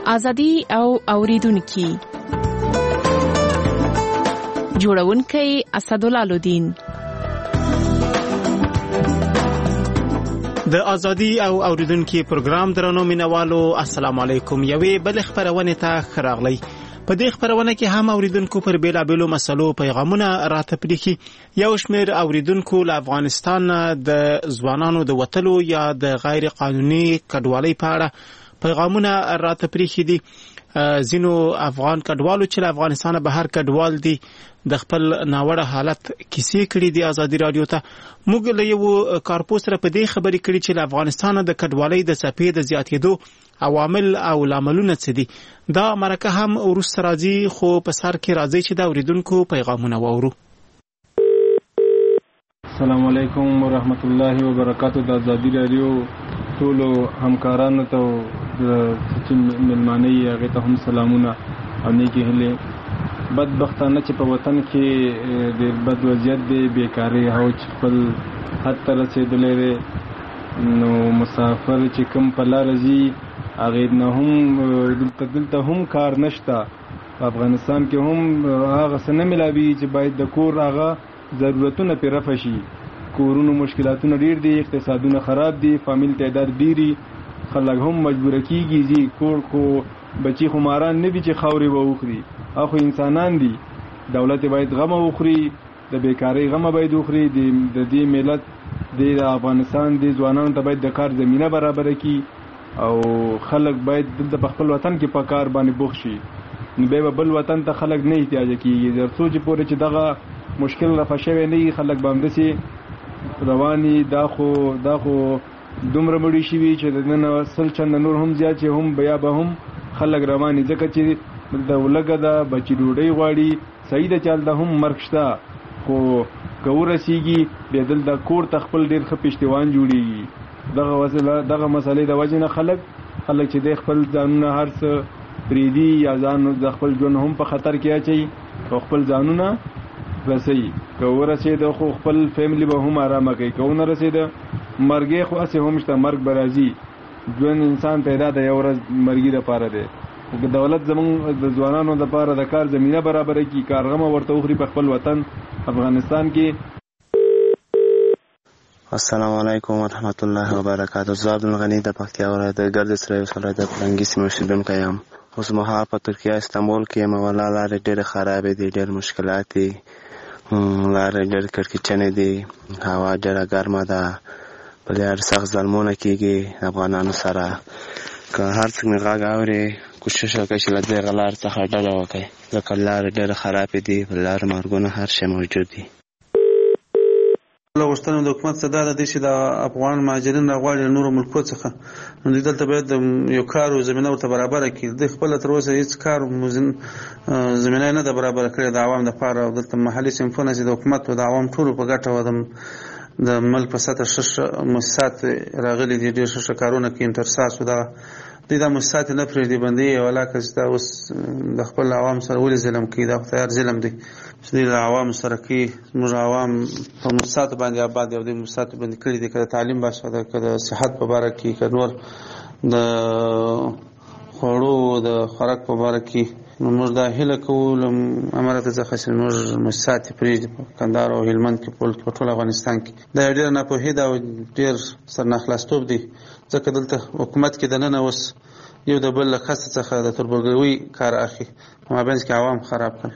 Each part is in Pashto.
ازادي او اوریدونکو جوړونکي اسدالله الدین. د ازادي او اوریدونکو پروګرام درنو مینوالو السلام علیکم. یوې بل خبرونه ته خراغلی. په دې خبرونه کې هم اوریدونکو پر بیلابیلو مسلو پیغامونه راته پریخي. یو شمېر اوریدونکو له افغانستان د ځوانانو د وټلو یا د غیر قانوني کډوالۍ په اړه پیغامونه راته پریخي دي. زینو افغان کډوالو چې له افغانستان بهر کډوال دي د خپل ناوړه حالت کیسې کړي دي ازادي رادیو ته. موږ له یو کارپوس سره په دې خبرې کړي چې له افغانستان د کډوالۍ د څپې د زیاتېدو عوامل او لاملونه څه دي. دا مرکه هم وروسته راځي، خو په سر کې راځي چې دا اوریدونکو پیغامونه واورو. السلام علیکم ورحمت الله وبرکاتہ. د ازادي رادیو ټولو همکارانو ته چې ملمانه یې هغې ته هم سلامونه او نیکې هیلې. بدبختانه چې په وطن کې ډېر بد وضعیت دی، بیکاري حوج خپل حد ته رسېدلی دی. نو مسافر چې کوم په لاره ځي هغې نه هم دلته هم کار نشته. په افغانستان کې هم هغه څه نه ملاوي چې باید د کور هغه ضرورتونه پرې رفع شي. کورونو مشکلاتونه ډیر دي، اقتصادونه خراب دي، فامیل تعداد ډیری، خلک هم مجبور کیږي چې کور کو بچي خو ماران نه دي چې خاورې به وخوري، اخو انسانان دي. دولت باید غم وخوري، د بیکاری غم باید وخوري. د دې ملت د افغانستان د ځوانانو ته باید د کار زمینه برابر کړي او خلک باید د خپل وطن کې په کار باندې بوخت شي. نو به بل وطن ته خلک نه احتیاج کیږي. تر څو چې پورې چې دغه مشکل رفع شوی نه خلک به همداسې رواني. دا خو دومره مړي شوي چې د نن 100 چنده نور هم زیات چې هم بیا به هم خلک رواني، ځکه چې د ولګه د بچي ډوډۍ غواړي. صحیح ده چې هلته هم مرګ شته، خو که ورسېږي بیا دلته کور ته خپل ډېر ښه پشتیوان جوړېږي. دغه مسئلې د وجې نه خلک چې د خپل ځانونه هر څه پرېږدي یا ځان د خپل ژوند هم په خطر کې اچوي او خپل ځانونه رسوي. که ورسېده خو خپل فیملی به هم آرامه کوي، که ونه رسېده مرګې خو هسې هم شته، مرګ به راځي. ژوند انسان پیدا د یو ورځ مرګي لپاره دی. که دولت زمونږ د ځوانانو لپاره د کار زمینه برابره کړي، کارغمه ورته وخوري په خپل وطن افغانستان کې. السلام علیکم ورحمت الله وبرکاتہ. زه عبدالغنی د پکتیا ولایت د ګردیز ولسوالۍ د پلنګي سیمې اوسېدونکی یم. اوس مهال په ترکیه استانبول کې یم. والله لارې ډېرې خرابې دي، ډېر مشکلات دي، لارې ډېر کړکېچنې دي، هوا ډېره ګرمه ده، په لارې سخت ظلمونه کېږي افغانانو سره. که هر څوک مې غږ اوري کوشش وکړئ چې له دغه لارې څخه ډډه وکړئ، ځکه لارې ډېرې خرابې دي، په لارې مرګونه هر شی موجود دي. غوښتنه د حکومت څخه دا ده چې د افغان مهاجرین راغواړي له نورو ملکو څخه، نو دوی دلته باید یو کار او زمینه ورته برابره کړي. دوی خپله تر اوسه هېڅ کار زمینه نه ده برابره کړې د عوام دپاره. او دلته محلي صنفونه چې د حکومت او د عوام ټولو په ګټه وه د ملک په سطح ښه مؤسسات راغلي دي، ډېر ښه کارونه کوي. انترساس دوی دا مؤسسات نه پرېږدي، بندي یې ولاکه چې دا اوس د خپل عوام سره ولې ظلم کوي. دا خو تیار ظلم دی چې دوی له عوامو سره کوي. زموږ عوام په مؤسساتو باندې آباد دي او دوی مؤسساتو باندې کړي دي، که د تعلیم بحث ده، که د صحت په باره کې، که نور د خوړو د خوراک په باره کې. نو موږ دا هیله کوو له امارته څخه چې موږ مؤسسات یې پرېږدي په کندهار او هلمند کې، په ټول افغانستان کې. دا یو ډېره ناپوهي ده او ډېر سرناخلاصتوب دی، ځکه دلته حکومت کې دننه اوس یو د بل له کسه څخه د تربورګلوۍ کار اخلي، په مابینځ کې عوام خراب کړل.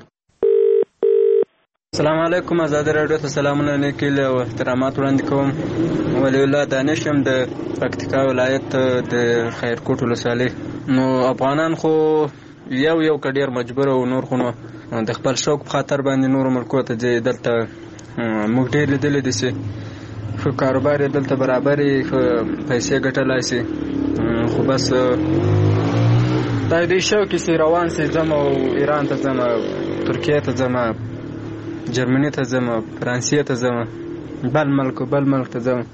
السلام علیکم. ازادي رادیو ته سلامونه نیکې او احترامات وړاندې کوم. ولی الله دانش یم د پکتیکا ولایت د خیرکوټ ولسوالۍ. نو افغانان خو یو که ډېر مجبور او نور خو نو د خپل شوق په خاطر باندې نورو ملکو ته ځي. دلته موږ ډېر لیدلي دي چې ښه کاروبار یې دلته برابر یې، ښه پیسې ګټلی شي، خو بس دا دوی شوق یې چې روان شي، ځم او ایران ته ځم، ترکیې ته ځم، جرمني ته ځم، فرانسې ته ځم، بل ملک ته ځم.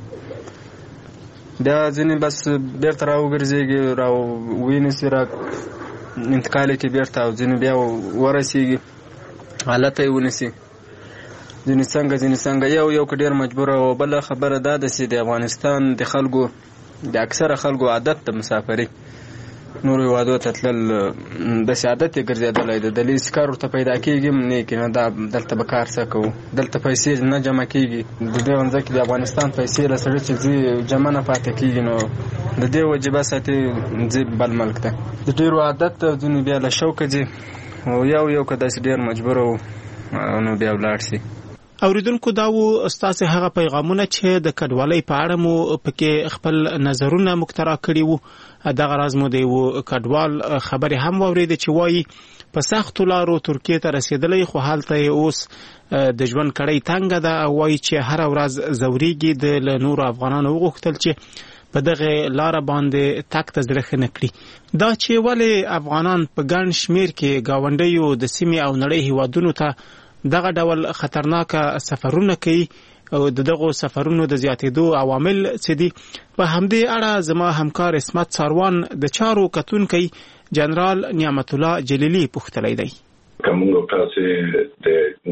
بیا ځینې بس بیرته راوګرځېږي، راوینیسي، را انتقال یې کړي بیرته، او ځینې بیا ورسېږي حالت یې ونیسي. ځینې څنګه یو که ډېر مجبوره. او بله خبره دا ده چې د افغانستان د خلکو، د اکثره خلکو عادت د مسافرۍ، نور هیوادو ته تلل د سعادت ګرځېدلی د دلیس کار ورته پیدا کېږي نه کې نه دا دلته به کار څه کوو دلته پیسې نه جمع کېږي د دې ونځه کې د افغانستان پیسې له سړي چې ځي جمع نه پاتې کېږي نو د دې وجې بس اتې ځي بل ملک ته د ډېرو عادت ځینې بیا له شوقه ځي او یو که داسې ډېر مجبور وو نو بیا ولاړ شي. اوریدونکو دا وو ستاسو هغه پیغامونه چې د کډوالۍ په اړه مو پکې خپل نظرونه مقترح کړي وو. دغه راز مو د یو کډوال خبرې هم واورېدې چې وایي په سختو لارو ترکیې ته رسېدلی خو هلته یې اوس د ژوند کړۍ تنګه ده او وایي چې هره ورځ ځورېږي د له نورو افغانانو وغوښتل چې په دغه لاره باندې تک ته زړه ښه نه کړي. دا چې ولې افغانان په ګڼ شمېر کې ګاونډیو د سیمې او نړۍ هیوادونو ته دغه ډول خطرناکه سفرونه کوي او دغه سفرونو د زیاتېدو عوامل څه دي په همدې اړه زما همکار اسمت ساروان د چارو کتونکی جنرال نعمت الله جلیلی پوښتلی دی. کومو تاسو د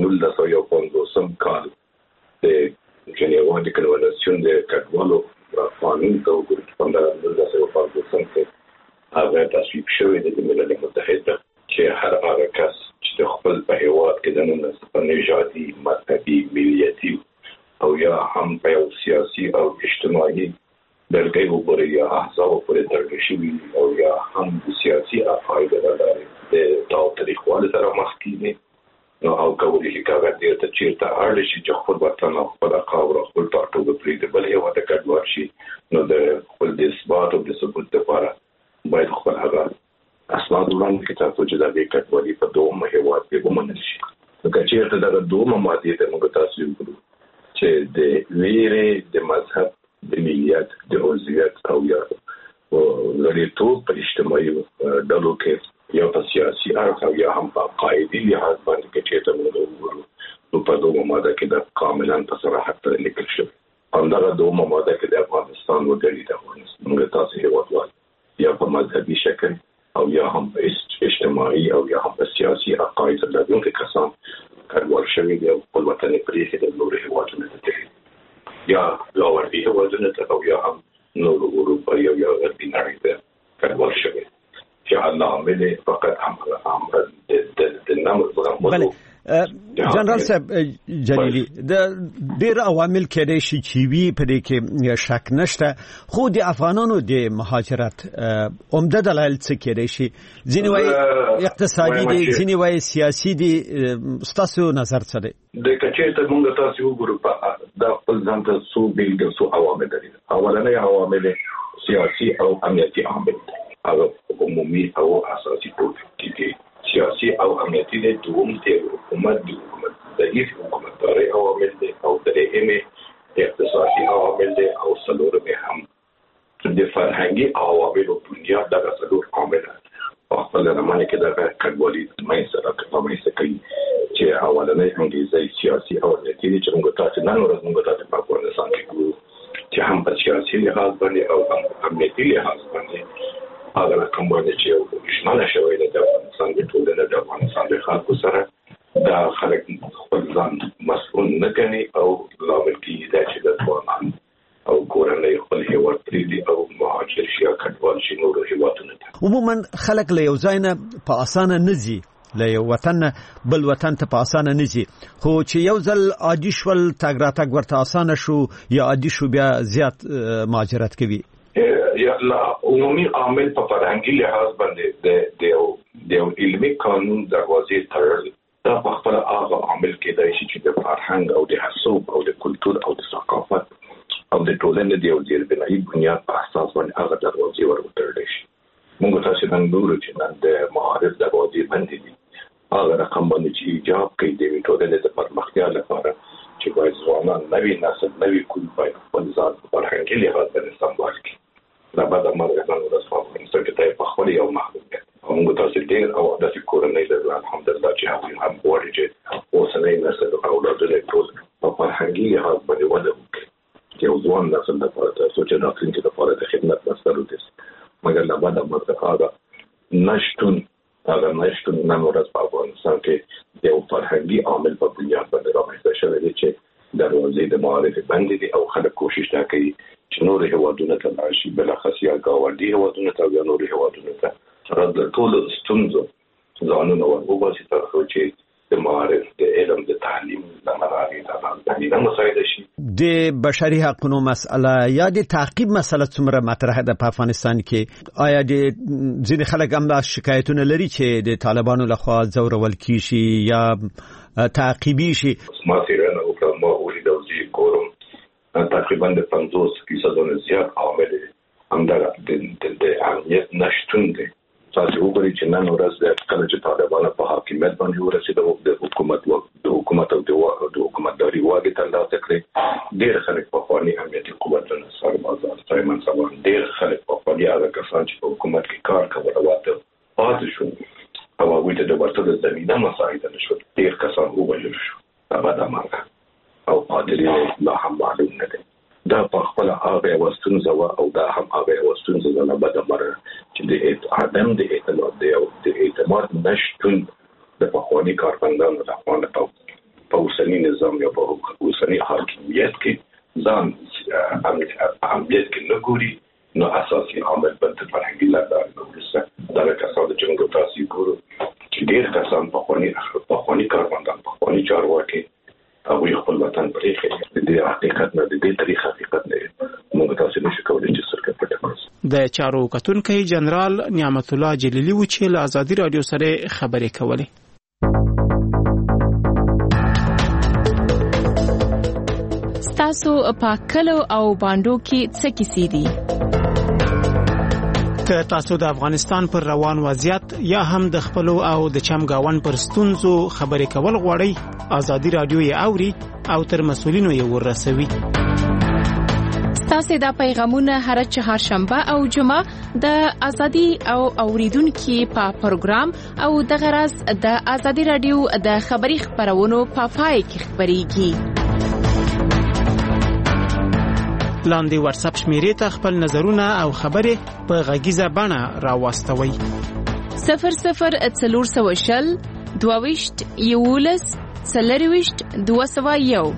1950 کال د جنیوا د کنوانسیون د کډوالو قانون ته وګورئ په 1950 کې هغه تصویب شوی د ملل متحد چې هر هغه کس چې خپل په هیواد کې د نژادي مذهبي ملیتي او یا هم په سیاسي او اجتماعي بلګي وګورئ یا احزاب پورې تړل شوي او یا هم سیاسي افعال د تاوتریخوالي سره مخ کیږي نو او کولی شي کاغذ دې ته چیرته اړ شي چې خپل وطن او خپل قوم او خپل ټاټوبه پرې د بل یو د کډوال شي نو د خپل د اثبات او د ثبوت لپاره باید خپل هغه اسناد وړاندې کړي چې د دې کډوالۍ په دوه هیواد کې ومنل شي. که چیرته د دوه ماده ته موږ تاسو وګورو چې د ویرې د مذهب د ملیت د عضویت او یا لړیتوب په اجتماعي ډلو کې یا په سیاسي اړخ او یا هم په قاعدي لحاظ باندې کې چې موږ وګورو نو په دوه ماده کې د کاملا په صراحت سره لیکل شوی همدغه دوه ماده کې د افغانستان وګړي د افغانستان موږ تاسو هیوادوال یا په مذهبي شکل او یا هم اجتماعي او یا هم سیاسي عقاید لرونکي کسان کډوال شوي دي او خپل وطن پرېښی د نورو هیوادونو ته یا ګاونډي هیوادونو ته او یا هم نورو اروپایي او یا غربي نړۍ ته کډوال شوي چې عامل فقط عمل د نام بله جنرال صاحب جلیلی د ډیر عوامل کېدای شي چې وی په دې کې شک نشته خو د افغانانو د مهاجرت عمده دلایل څه کېدای شي ځینې وایي اقتصادي دي ځینې وایي سیاسي دي ستاسو نظر څه دی؟ د کچېرته موږ تاسو وګورو د خپل ځان ته څو بیلګې څو عوامل دي. اولنۍ عوامل سیاسي او امنیتي عوامل هغه عمومي او اساسي ټول دي سیاسي او امنیتي د دوم ته حکومت ضعیف حکومتداري عوامل دي او درېیمه اقتصادي عوامل دي او څلورمه هم د فرهنګي عوامل په بنیاد دغه څلور عوامل په خپل زمانه کې دغه کډوالۍ مې سره کوي چې اولنې انګلیسي سیاسي او امنیتي چې موږ تاسو نن ورځ موږ تاسو په افغانستان کې ګورو چې هم په سیاسي لحاظ باندې او هم امنیتي لحاظ باندې هغه کوم باندې چې شمال شوی د افغانستان د ټولنې د افغانستان د خلکو سره دا خلک خپل ځان مسؤل نه کوي او لامل کیږي چې د افغانان او کورنۍ خپل هیواد پریږدي او مهاجر شي او کډوال شي نورو هیوادونو ته. عموما خلک له یو ځای نه په اسانه نه ځي له یو وطن بل وطن ته په اسانه نه ځي خو چې یو ځل عادي شول تګ راتګ ورته اسانه شو یا عادي شو بیا زیات مهاجرت کوي. یا لا عمومي عامل په فرهنګي لحاظ باندې د علمي قانون دروازې تړل دا په خپل هغه عامل کېدای شي چې د فرهنګ او د حساب او د کلتور او د ثقافت او د ټولنې د یو ځای بنایي بنیاد په اساس باندې هغه دروازې ورتړل شي. موږ تاسو نن ګورو چې نن د معارف دروازې بندې دي هغه رقم باندې چې ایجاب کوي د ټولنې د پرمختیا لپاره چې باید ځوانان نوي نسل نوي کول باید خپل ځان په فرهنګي لحاظ باندې سمبال کړي. دا بعد مرګ نه ورسوم چې ته په خپل یو محدودیت موږ تاسو ډېر او د کورنۍ له الحمدلله چې هم غواړي چې اوسنۍ نسل او اولادونه ټول په فرهنګي لحاظ باندې وده وکړي چې ځوان نسل د لپاره چې راتلونکي لپاره د خدمت مسؤل دي مګر لا بعد مرګ هغه نشټون نن ورځ په افغانستان کې یو فرهنګي عامل په بنیاد باندې راځي چې دروازې د معارف بندې دي او خلک کوشش دا کوي چې نور هیوادونه ته لاړ شي، بلخص یا ګاونډي هیوادونه ته یا نور هیوادونه ته سره د ټولو ستونزو ځانونه وباسي تر څو چې د معارف د علم د تعلیم د منابع د تعلیم مسایل شي. د بشري حقوقو مسأله یا د تعقیب مسله څومره مطرح ده په افغانستان کې؟ آیا د ځینې خلک هم د شکایتونه لري چې د طالبانو لخوا ځورول کیږي یا تعقیبي شي؟ ما تیرانه وکړه، ما ولید او زی کورم تقریبا د 50% زیات عامل همدغه د امنیت نشتون دی. تاسو وګورئ چې نن ورځ د کله چې طالبان په حاکمیت باندې ورسېدل، د حکومت او د حکومتداري واګې ترلاسه کړې، ډېر خلک په خواني امنیتي قوتونو سربازان سایمن سوان ډېر خلک په خواني هغه کسان چې په حکومت کې کار کول واته پاتې شو او هغوی ته د ورته زمینه مساعده نشو، ډېر کسان ووژل شو، هغه د مرګ او پادری لا هم معلوم نه دی. دا په خپل هغه وستونزه او دا هم هغه وستونزه نه بده مره چې د عدم د اعتماد دی او د اعتماد نشټون د پخواني کارمندانو د خپل په اوسنی نظام یا په اوسنی حاکمیت کې ځان امنیت کې نه ګوري، نو اساسي عامل بل فرهنګي لاره نورسته دا کسان د جنګ تاسو ګورو چې ډېر کسان پخواني کارمندان پخواني چارواکي او خپل وطن پرېږي. د حقیقت نه د دې تاریخ حقیقت نه موږ تاسو نشو کولای چې سرکه پټه کړو. د چارو کتونکو جنرال نعمت الله جلیلی و چې له ازادي رادیو سره خبرې کولې. تاسو په کلو او باندو کې څه کیسې دي؟ که تاسو د افغانستان پر روان وضعیت یا هم د خپل او د چمګاون پر ستونزو خبرې کول غواړئ، ازادي رادیو یې اوري او تر مسولینو یې ورسوي. تاسو دا پیغامونه هر چهارشنبه او جمعه د ازادي او اوریدونکو په پروګرام او د غرض د ازادي رادیو د خبري خبرونو په پای کې خبريږي. لاندې واتس اپ شمیرې ته خپل نظرونه او خبرې په غږیزه بڼه راوستوي. 0040 22 یولس 40 201.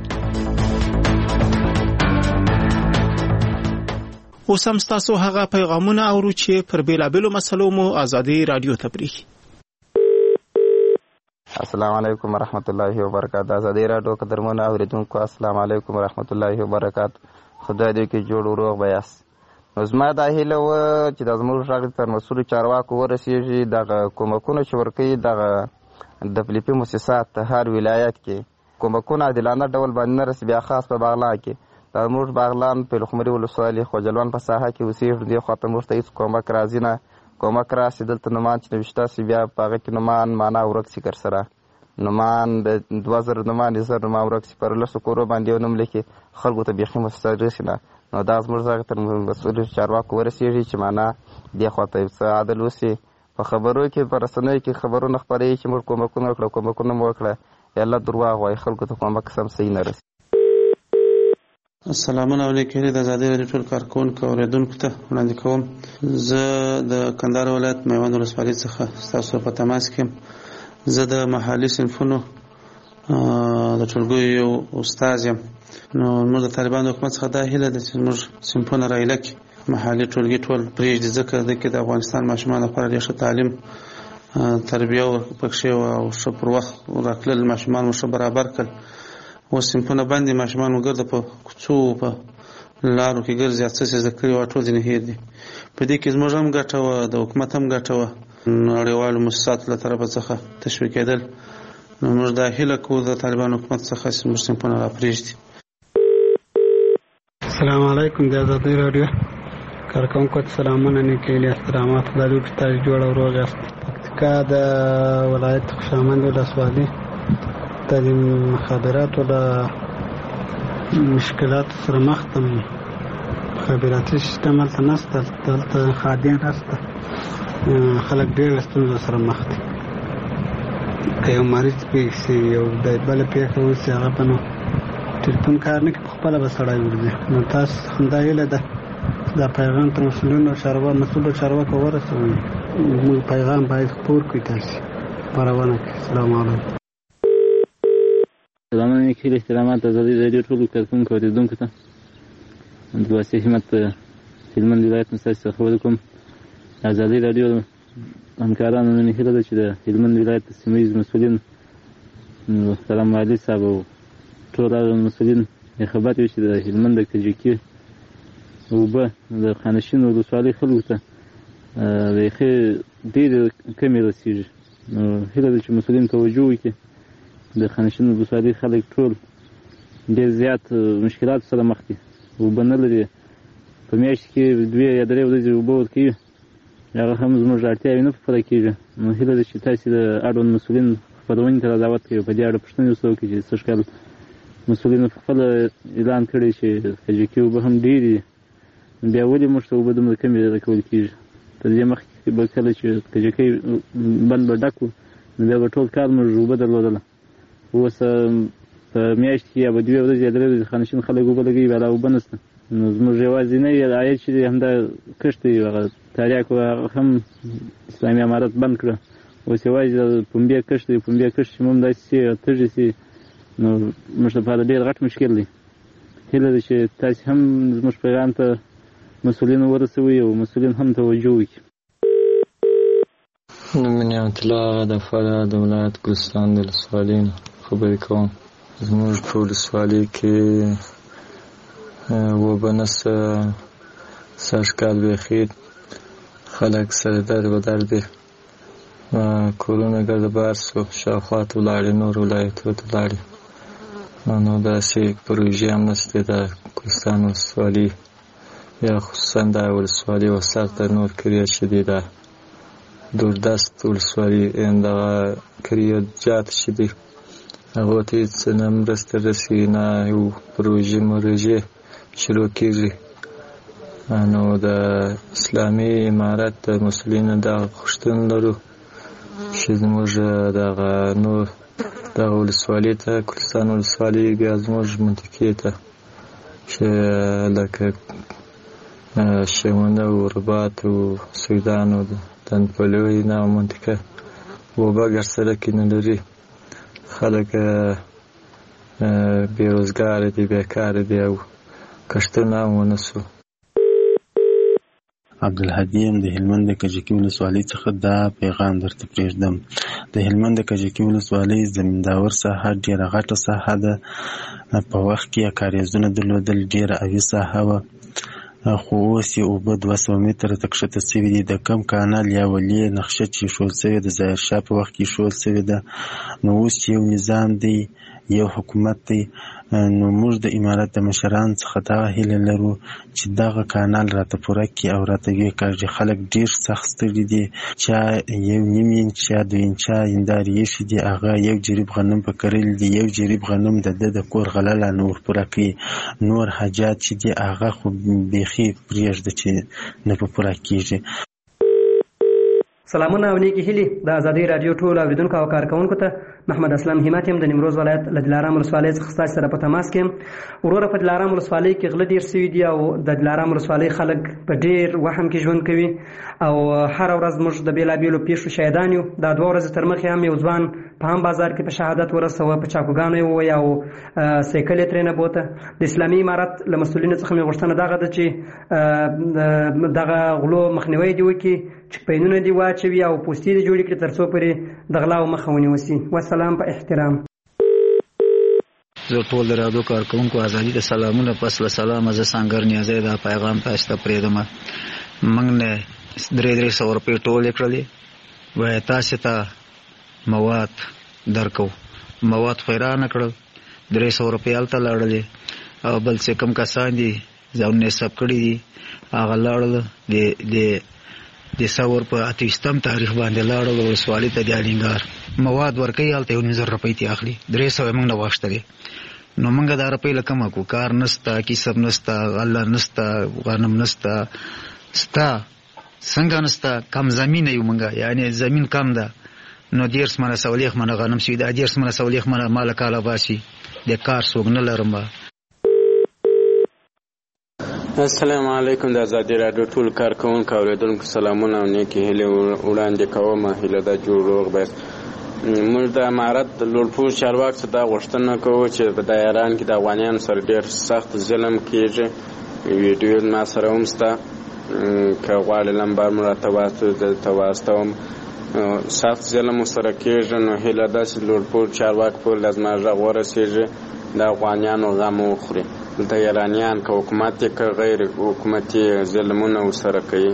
اوس هم تاسو هغه پیغامونه اورو چې پر بیلابېلو مسلو مو ازادي رادیو ته پریږي. السلام علیکم ورحمت الله وبرکاته. ازادي رادیو قدرمنو اوریدونکو السلام علیکم ورحمت الله وبرکاته. خدای دې کې جوړ وروغ بیاس. نو زما دا هیله و چې د زموږ غږ تر مسؤل چارواکو ورسیږي، دغه کومکونه چې ورکوي دغه د فلیپي مؤسسات هر ولایت کې کومکونه عادلانه ډول باندې نه رسي. بیا خاص په باغلان کې د زموږ باغلان په لخمري ولسوالۍ خوجلوان په ساحه کې اوسېږي، دې خواته موږ ته هېڅ کومک راځي نه. کومک راسي دلته نومان چې نوشته سي، بیا په هغه کې نومان معنا ورک سي کر سره نومان د 2000 نومان 1000 نومان ورک سي پر لسو کورو باندې یو نوم لیکي، خلکو ته بیخي مستر رسي نه. نو دا زموږ ځای تر مسؤل چارواکو ورسېږي چې معنا دې خواته څه عادل وسي. په خبرو کې په رسنیو کې خبرونه خپرېږي چې موږ کومکونه وکړه، کومکونه مو وکړه، یاله درواغ وایي، خلکو ته کومک سم صحیح نه رسي. السلام علیکم. د ازادي رادیو ټول کارکونکو اوریدونکو ته وړاندې کوم. زه د کندهار ولایت میوند ولسوالۍ څخه تاسو په تماس کې. زه د محلي صنفونو د ټولګیو یو استاد یم. نو موږ د طالبانو حکومت څخه دا هیله ده چې موږ صنفونه رایله کړي، محلي ټولګي ټول پرېږدي، ځکه دلته د افغانستان ماشومان لپاره ډېر ښه تعلیم تربیه پکښې او ښه پر وخت راتلل، ماشومان مو ښه برابر کړل. اوس صنفونه بندي، ماشومان مو ګرده په کوڅو په لارو کې ګرځي، څه څه زده کړي وه ټول ځینې هېر دي. په دې کې زموږ هم ګټه وه، د حکومت هم ګټه وه، نړیوالو مؤسساتو له طرفه څخه تشویقېدل. نو موږ دا هیله کوو د طالبانو حکومت څخه چې موږ صنفونه راپرېږدي. السلام علیکم. د ازادي رادیو کارکونکو ته سلامونه، نیکې هیلې، احترامات. خدای دې وکړي تاسو جوړ او روغ یاست. پکتیکا د ولایت خوشامند ولسوالۍ د مخابراتو له مشکلاتو سره مخ یم. مخابراتي سیستم هلته نشته، دلته خادم نشته، خلک ډېر ستونزو سره مخ دي. که یو مریض پېښ شي، یو بله پېښه وشي، هغه به نو ټلیفون کار نه کوي، په خپله به سړی ورځي. نو تاسو همدا هیله ده دا پیغام تر مسؤلینو مسؤلو چارواکو ورسوئ. موږ پیغام باید خپور کړئ، تاسو خپرونه کړئ. السلام علیکم. سلامونه نیک هیلې احترامات ازادي راډیو ټولو کارکوونکو اورېدونکو ته د واسطې همت هلمند ولایت نه ستاسو څخه خبرې کوم. ازادي راډیو همکارانو نن هیله ده چې د هلمند ولایت د سیمه ییز مسؤلین محترم والي صاحب او ټول هغه مسؤلین خبر وي چې د هلمند د کجکي اوبه د خانشین ولسوالۍ خلکو ته بیخي ډېرې کمې رسېږي. نو هیله ده چې مسؤلین توجه وکړي. د خانشین ولسوالۍ خلک ټول ډېر زیات مشکلات سره مخ دي. اوبه نه لري، په میاشت کې 2 یا 3 ورځې اوبه ورکوي، هغه هم زموږ اړتیاوې نه پوره کېږي. نو هیله ده چې تاسې د اړوند مسؤلین خپرونې ته دعوت کوي په دې اړه پوښتنې ورسره وکړي چې سږ کال مسؤلینو پخپله اعلان کړی چې کجکي اوبه هم ډېرې دي، بیا ولې موږ ته اوبه دومره کمې راکول کېږي؟ تر دې مخکې به کله چې کجکي بند به ډک وو نو بیا به ټول کال موږ اوبه درلودله. اوس په میاشت کې یا به 2 ورځې یا 3 ورځې خانشین خلک اوبه لګوي، بیا لا اوبه نشته. نو زموږ یوازینی عاید چې دی همدا کښت دی، هغه تریاکو هم اسلامي امارت بند کړه. اوس یوازې د پنبې کښت دی. پنبې کښت چې موږ داسې سي تږي سي نو موږ لپاره ډېر غټ مشکل دی. هیله ده چې تاسې هم زموږ پیغام ته مسؤلین ورسوي او مسؤلین هم توجه وکړي. نوم مې نعمت الله د فراه د ولایت ګلستان د ولسوالۍ نه خبرې کوم. زموږ په ولسوالۍ کې اوبه نشته. سږ کال بیخي خلک سره در بدر دي. کورونه ګرد بار سو، شاوخوا ته ولاړې، نور ولایتونو ته ولاړې. نو داسې پروژې هم نشته د ګلستان ولسوالۍ یا خصوصا د ولسوالۍ وسط د نور کریه چې دی د دوردست ولسوالۍ دغه کریه جات چې دی هغو ته هېڅ نه مرسته رسي، نه یو پروژې شروع کېږي. نو د اسلامي امارت د مسؤلینو دغه غوښتنه لرو چې زموږ دغه ولسوالۍ ته ګلستان ولسوالۍ بیا زموږ منطقې ته چې لکه شمونه او رباط او سیدان او دنپلوی نه منطقه اوبه ګر سړک نه لري. خلک بېروزګاره دي، بیکاره دي او کښتونه هم ونه سو. عبدالهادي یم د هلمند د کجکي ولسوالۍ څخه دا پیغام درته پرېږدم. د هلمند د کجکي ولسوالۍ زمینداور ساحه ډېره غټه ساحه ده. په وخت کې یې کاریزونه درلودل، ډېره اوي ساحه وه، خو اوس یې اوبه 200 متره ته کښته سوي دي. د کم کانال یا ولې نقشه چې ایښول سوې د ظاهرشاه په وخت کې ایښول سوې ده. نو اوس یو نظام دی، یو حکومت دی. نو موږ د امارت د مشرانو څخه دا هیله لرو چې دغه کانال راته پوره کړي او راته ویې کاږي. خلک ډېر سخت ستړي دي. چا 1.5 انچ یا 2 انچه هندارې ایښي دي، هغه 1 جریب غنم په کرلي دي. 1 جریب غنم د ده د کور غله لا نه ورپوره کوي. نور حاجات چې دي هغه خو بیخي پرېږده چې نه په پوره کېږي. سلامونه او نیکی هیلې د ازادي راډیو ټول اوریدونکو او کارکوونکو ته. محمد اسلام همت یم د نیمروز ولایت له دلارام ولسوالۍ څخه ستاسو سره په تماس کې یم. وروره په دلارام ولسوالۍ کې غله ډېر سوي دي او د دلارام ولسوالۍ خلک په ډېر وهم کې ژوند کوي او هره ورځ موږ د بېلابېلو پیښو شاهدان یو. دا 2 ورځې تر مخکې هم یو ځوان په هم بازار کې په شهادت ورسوه، په چاقوګانو یې وویه او سایکل یې ترېنه بوته. د اسلامي امارت له مسؤلینو څخه مې غوښتنه دغه ده چې دغه غلو مخنیوی دې وکړي، چکپینونه دې واچوي او پوستې دې جوړې کړي تر څو پورې د غلاو مخه ونیوسي. والسلام په احترام. زه ټول د راډیو کارکوونکو ازادي ته سلامونه. پس له سلامه زه سانګر نیازی دا پیغام تاسو ته پرېږدم. موږ نه 300 روپۍ ټولې کړلې، وایي تاسو ته مواد درکو. مواد خو یې رانه کړل، 300 روپۍ هلته لاړلې او بل چې کوم کسان دي ځانونه یې ثبت کړي دي هغه لاړل د ثور په 28 تاریخ باندې لاړل ولسوالۍ ته د الینګار. مواد ورکوي هلته 1900 روپۍ ترې اخلي، 300 یې موږ نه واخیستلې. نو موږ دا روپۍ له کومه کړو؟ کار نشته، کسب نشته، غله نشته، غنم نشته، ستا څنګه نشته؟ کم زمینه یو موږ، یعنې زمین کم ده. نو 10 منه سولیخ منه غنم سوي، دا 10 منه سولیخ منه مال کاله باسي، د کار څوک نه لرم. السلام علیکم. د ازادي راډیو ټول کارکوونکو اوریدونکو سلامونه او نیکې هیلې وړاندې کوم. هیله ده جوړ روغ باید. موږ د امارت د لوړپوړو چارواکو څخه دا غوښتنه کوو چې په دا ایران کې د افغانانو سره ډېر سخت ظلم کېږي. ویډیو ما سره هم شته، که غواړې نمبر مو راته واستوم. سخت ظلم ورسره کېږي. نو هیله ده چې لوړپوړو چارواکو پورې زما غږ ورسېږي، د افغانانو غم وخوري. دلته ایرانیان که حکومت یې که غیر حکومتي ظلمونه ورسره کوي.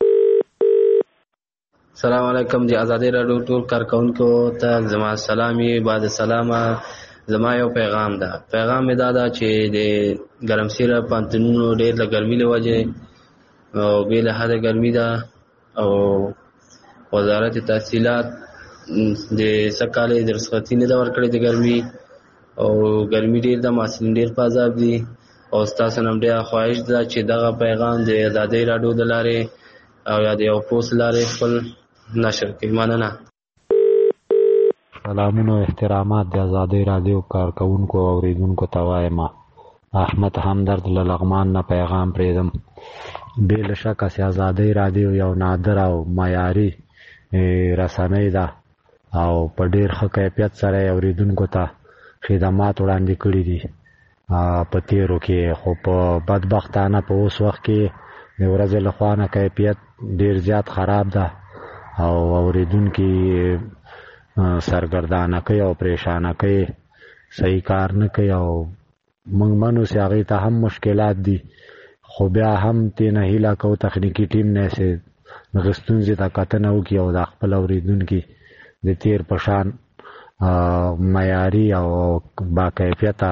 السلام علیکم. د ازادي راډیو ټول کارکونکو ته زما سلامي. بعد سلامه زما یو پیغام ده. پیغام مې دا ده چې د ګرمسیره پانتونونو ډېر له ګرمۍ له وجې او بې له حده ګرمي ده او وزارت تحصیلات د سکالې د رخصتي نه ده ورکړې د ګرمي او ګرمي ډېر ده، محصلین ډېر په عذاب دي او ستاسو نه ډېره خواهش ده چې دغه پیغام د ازادي راډیو د لارې او یا د یو پوسټ لارې خپل نشر کړئ. مننه. سلامونه او احترامات د ازادي راډیو کارکونکو او اوریدونکو ته وایم. احمد همدرد له لغمان نه پیغام پرېږدم. بې له شکه چې ازادي راډیو یو نادر او معیاري رسنۍ ده او په ډېر ښه کیفیت سره یې اوریدونکو ته خدمات وړاندې کړي دي په تېرو کې، خو په بدبختانه په اوس وخت کې د ورځې له خوا نه کیفیت ډېر زیات خراب ده او اوریدونکي سرګردانه کوي او پریشانه کوي، صحیح کار نه کوي او موږ منو چې هغې ته هم مشکلات دي، خو بیا هم تېنه هیله کوو تخنیکي ټیم نه چې دغه ستونزې ته کتنه وکړي او د خپل اوریدونکي د تېر په شان معیاري او باکیفیته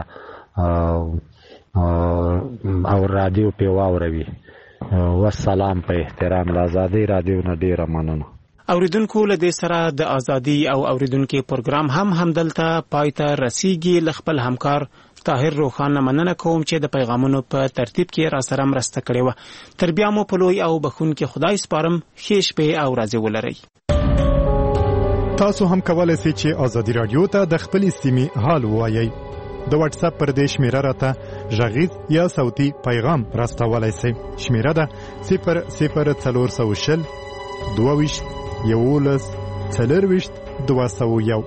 او رادیو پې واوروي. والسلام. په احترام له ازادي راډیو نه ډېره مننه. اوریدونکو له دې سره د ازادي او اوریدونکو پروګرام همدلته پای ته رسیږي. له خپل همکار طاهر روخان مننه کوم چې د پیغامونو په ترتیب کې را سره مرسته کړې و. تر بیا مو په لوی او بخښونکي خدای سپارم. ښې شپې او ورځې ولرئ. تاسو هم کولای شئ چې ازادي راډیو ته د خپل سیمې حال ووایئ. د واتس اپ پر دې شمیره راته غږیز یا صوتي پیغام راستولای شئ. شمیره ده 00420 22 11 40 201.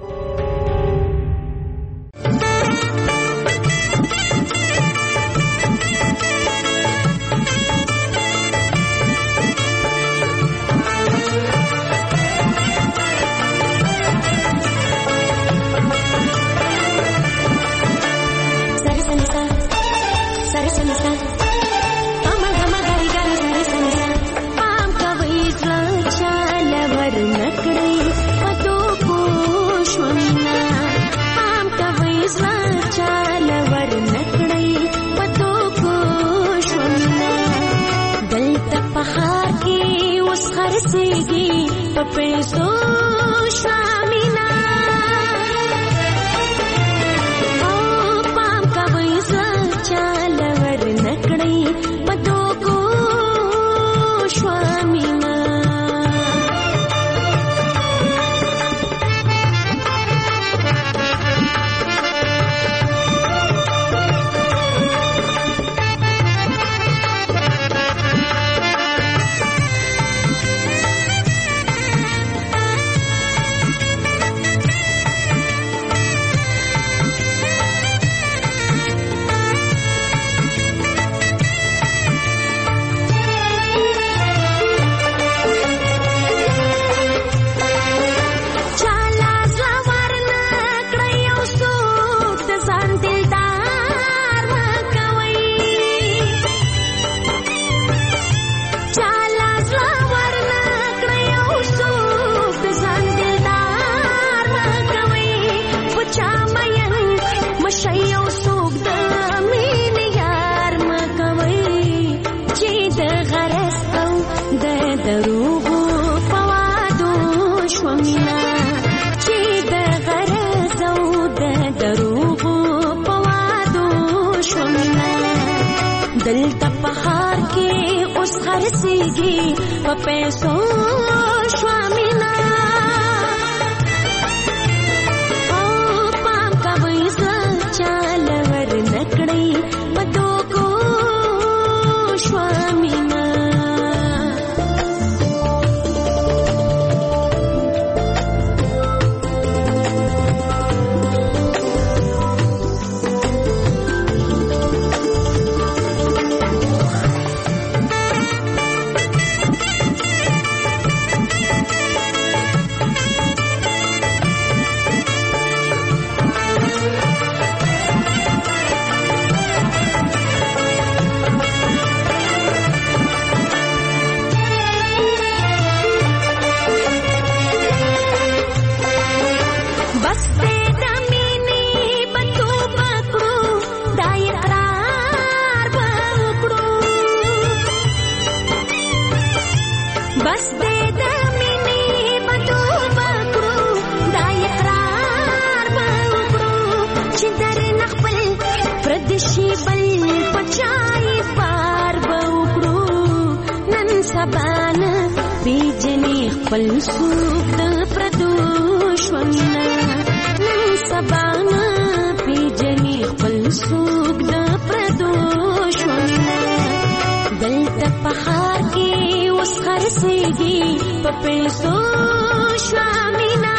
بس دې د مینې په توبه کړو دا اقرار به وکړو چې درنه خپل پردشي بل پچای پار به وکړو نن سبا نه پیژنې خپل څوک د پردو ژوندونه نن سبا نه پیژنې خپل څوک د پردو ژوندونه دلته په ښار کې اوس خرڅېږي په پیسو شوه مینه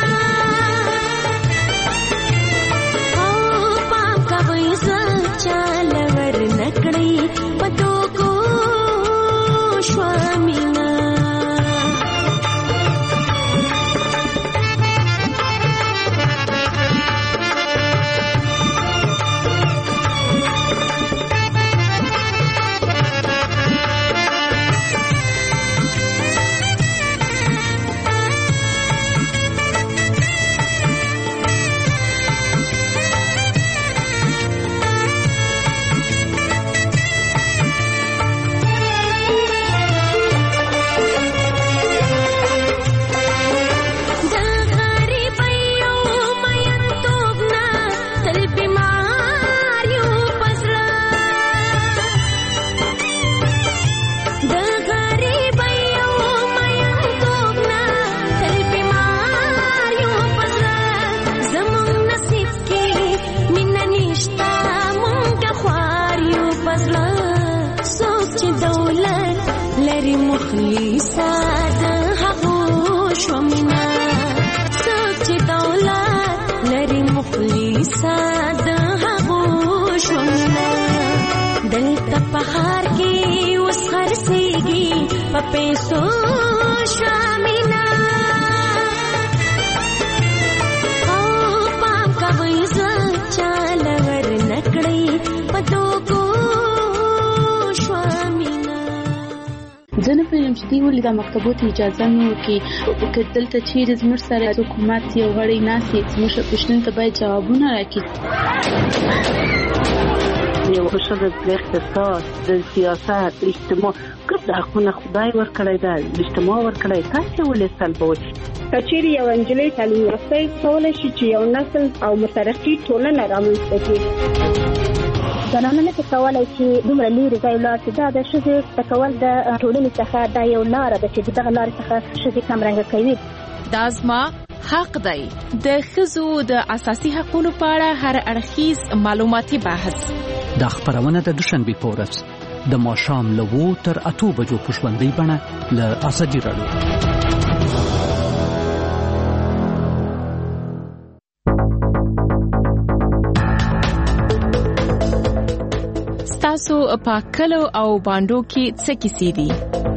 او پام کوئ زه چاله ورنه کړئ په توکو شوه مینه پیسو شامینا او پام کوي زه چاله ورنکړی پتو کو شامینا زنه پېژنم چې دی ولې د مکتبونو اجازه نه ورکړي دلته چیرې زموږ سره حکومت یو غړی ناسي زموږ پوښتنې ته باید جوابونه راکړي یو حشد د اقتصاد د سیاست اجتماع ګډ حقونه خدای ورکړی دا اجتماع ورکړی تاسو ولې سلبوي کچېری یو انجلۍ تعلیم یافته کولای شي چې یو نسل او مترقي ټولنه رامنځته کړي زنانه نه کولای شي دومره لري ځای لاړ چې دا د ښځې تکول د ټولنې څخه دا یو لار ده چې دغه لار څخه ښځې کمرنګ کوي دا زما حق دی د ښځو د اساسي حقوقو په اړه هر اړخیز معلوماتي بحث دا خبرونه د دوشنبه په ورځ د ماښام له 2 تر 8 بجو په ژوندۍ بڼه له ازادي راډیو ستاسو په کلو او باندو کې څه کیسې دي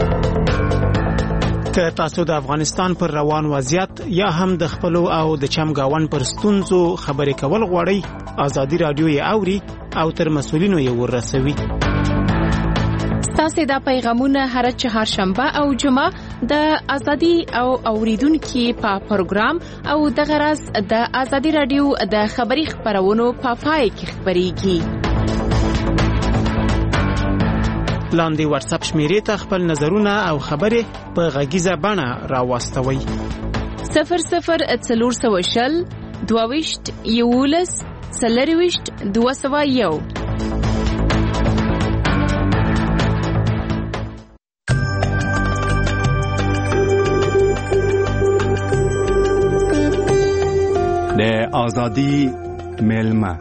که تاسو د افغانستان پر روان وضعیت یا هم د خپل او د چمګاون پر ستونزو خبرې کول غواړئ ازادي راډیو یې اوري او تر مسولینو یې ورسوي تاسو دا پیغامونه هر چهارشنبه او جمعه د ازادي او اوریدونکو په پروګرام او د غرض د ازادي راډیو د خبري خبرونو په پای کې خبريږي لاندې واتس اپ شمیرې ته خپل نظرونه او خبرې په غږیزه بڼه راوستوي 0040 22 یولس سلریوشت 201 د ازادي ملما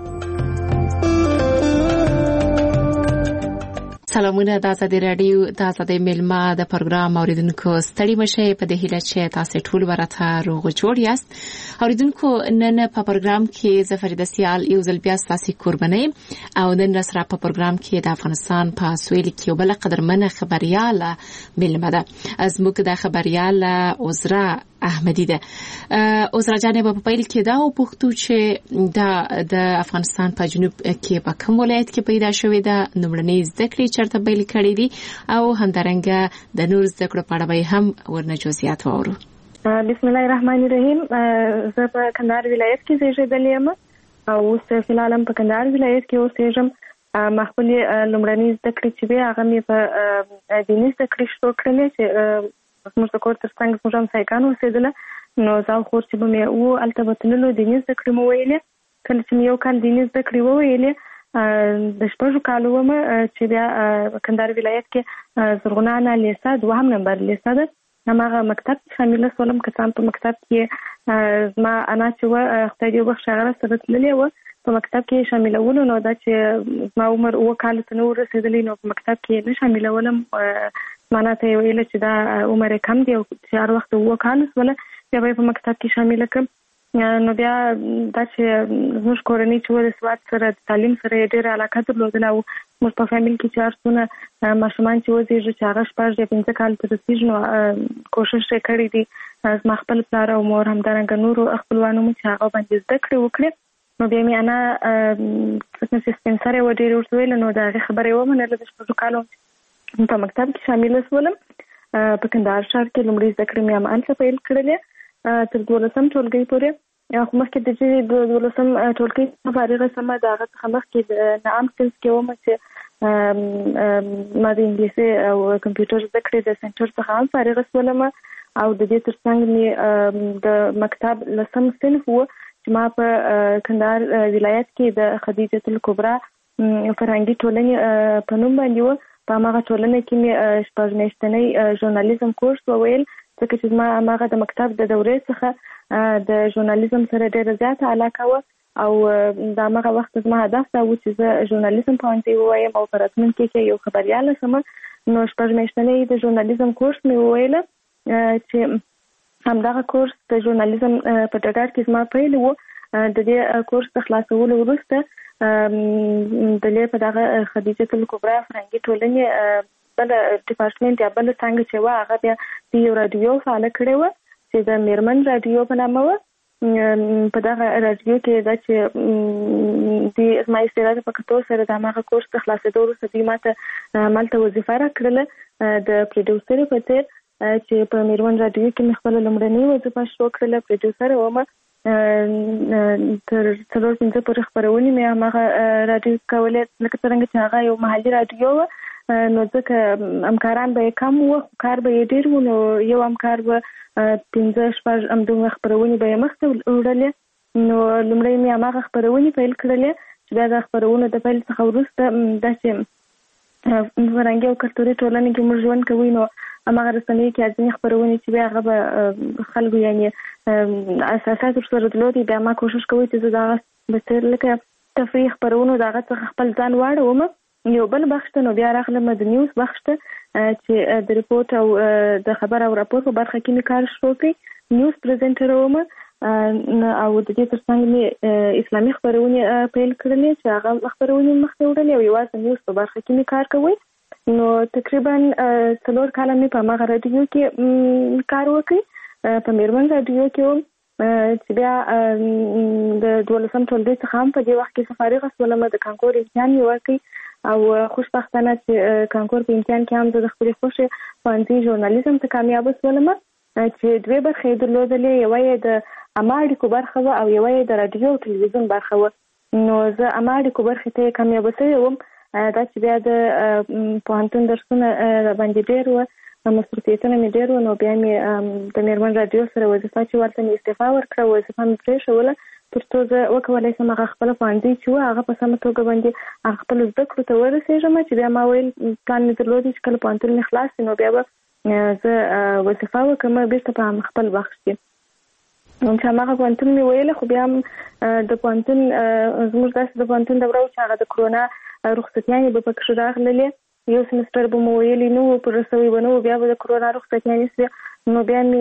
سلامونه د ازادي رادیو د ازادي ملما د پروګرام اوریدونکو ستړي مشه په دې هیله چې تاسو ټول ورته روغ جوړ یاست اوریدونکو نن په پروګرام کې زفرید سیال یو ځل بیا تاسو قرباني او نن سره په پروګرام کې د افغانستان په سویل کې یو بل قدرمنه خبرياله ملما ده از موږ د خبرياله عذرا احمدی ده عذرا جانب په پیل کې دا وپوښتو چې د افغانستان په جنوب کې په کوم ولایت کې پیدا شوې ده نومړنۍ زده کړې چرته پیل کړې دي او همدارنګه د نور زده کړو په اړه به هم ورنه جزئیات واورو بسم الله الرحمن الرحیم زه په کندهار ولایت کې زیږېدلې یم او اوس فعلا په کندهار ولایت کې اوسېږم محفل لومړنۍ زده کړې چې هغه مې په دیني زده کړې شروع کړلې چې موږ د کور تر څنګ موږ هم سایکان اوسېدله نو زه او خور چې به مې وو هلته به تللو دیني زده کړې مو ویلې. کله چې مې یو کال دیني زده کړې وویلې د 6 کالو وم چې بیا کندهار ولایت کې زرغونه انا لیسه 2 نمبر لیسه ده هماغه مکتب شامله سولم که څه په مکتب کې زما انا چې وه خدای دې وبخښي هغه راسره تللې وه په مکتب کې شاملولو نو دا چې زما عمر 7 کالو ته نه ورسېدلی نو په مکتب کې نه شاملولم. مانا ته یې ویله چې دا عمر یې کم دی او چې هر وخت 7 کالو شوله بیا به یې په مکتب کې شامله کړم. نو بیا دا چې زموږ کورنۍ چې وه د سواد سره د تعلیم سره یې ډېره علاقه درلودله او موږ په فامیل کې چې هر څونه ماشومان چې وزېږي چې هغه 6 یا 5 کال ته رسېږي نو کوشش یې کړی دی زما خپل پلار او مور همدارنګه نورو خپلوانو مو چې هغه باندې زده کړې وکړې. نو بیا مې انا څنګه سپین سره و ډېرې ورته ویله نو د هغې خبره یې ومنله د 6 کالو په مکتب کې شامله شولم. په کندهار ښار کې لومړۍ زده کړې مې همالته پیل کړلې تر 12 ټولګۍ پورې. خو مخکې د چې د 12 ټولګۍ څخه فارغه شومه د هغه څخه مخکې د نعام صنف کې وم چې ما د انګلیسي او کمپیوټر زده کړې د سنټر څخه هم فارغه شولم او د دې تر څنګ مې د مکتب 10 صنف و چې ما په کندهار ولایت کې د خدیجه الکبرا فرهنګي ټولنې په نوم باندې و. په هماغه ټولنه کې مې 6 میاشتنی ژورنالیزم کورس وویل ځکه چې زما هماغه د مکتب د دورې څخه د ژورنالیزم سره ډېره زیاته علاقه وه او د هماغه وخت زما هدف دا و چې زه ژورنالیزم پوهنځی ووایم او په راتلونکي کې یو خبریاله شم. نو 6 میاشتنی د ژورنالیزم کورس مې وویله چې همدغه کورس د ژورنالیزم په ډګر کې زما پیل و. د دې کورس د خلاصولو وروسته د لې په دغه خدیجه الکبرا فرهنګي ټولنې بل ډپارټمنټ یا بل څنګه چې وه هغه بیا د یو راډیو فعاله کړې وه چې د میرمن راډیو په نامه وه. په دغه راډیو کې دا چې د زما استعداد په کتو سره د هماغه کورس د خلاصېدو وروسته دوی ماته همالته وظیفه راکړله د پروډیوسرې په څېر چې په میرمن راډیو کې مې خپله لومړنۍ وظیفه شروع کړله. پروډیوسر وم تر 4-5 پورې خپرونې مې هماغه راډیو کولې لکه څرنګه چې هغه یو محلي راډیو وه نو ځکه همکاران به یې کم وو کار به یې ډېر و نو یو همکار به 15-16 همدومره خپرونې به یې مخته وړلې. نو لومړی مې هماغه خپرونې پیل کړلې چې بیا د خپرونو د پیل څخه وروسته داسې فرهنګي او کلتوري ټولنې کې موږ ژوند کوو نو هماغه رسنیو کې ځینې خپرونې چې بیا هغه به خلکو یعنې اساسات ورسره درلودې بیا ما کوشش کوي چې زه د هغه په څېر لکه تفریح خپرونو د هغه څخه خپل ځان واړوم. یو بل بخش ته نو بیا راغلم د نیوز بخش ته چې د ریپورټ او د خبر او راپور په برخه کې مې کار شروع کړی. نیوز پریزنټر وم او د دې تر څنګ مې اسلامي خپرونې پیل کړلې چې هغه خپرونې مخته وړلې او یوازې نیوز په برخه کې مې کار کوي. نو تقریبا 4 کاله مې په هغه راډیو کې کار وکړ په میرمن راډیو کې چې بیا د 12 ټولګۍ څخه هم په دې وخت کې فارغه شولم. د کانکور امتحان مې ورکړ او خوشبختانه چې کانکور په امتحان کې هم زه د خپلې خوښې پوهنځي ژورنالیزم ته کامیابه شولم چې 2 برخې یې درلودلې. یوه یې د عامه اړیکو برخه وه او یوه یې د راډیو او تلویزیون برخه وه. نو زه عامه اړیکو برخې ته کامیابه شوې وم. دا چې بیا د پوهنتون درسونه راباندې ډېر وه مصروفیتونه مې ډېر وه نو بیا مې د میرمن راډیو سره وظیفه چې ورته مې استعفا ورکړه وظیفه مې پرېښوله تر څو زه وکولی شم هغه خپله پوهنځی چې وه هغه په سمه توګه باندې هغه خپلو زده کړو ته ورسېږم چې بیا ما ویل پلان مې درلودی چې کله پوهنتون مې خلاص شي نو بیا به زه وظیفه وکړم بېرته په خپل بخش کې. چې هماغه پوهنتون مې ویله خو بیا هم د پوهنتون زموږ داسې د پوهنتون دوره وه چې هغه د کرونا رخصتیانې به پکښې راغللې. یو سمستر به مو ویلي نه وو پر رسوي به نه وو بیا به د کرونا رخصتیانې شوې. نو بیا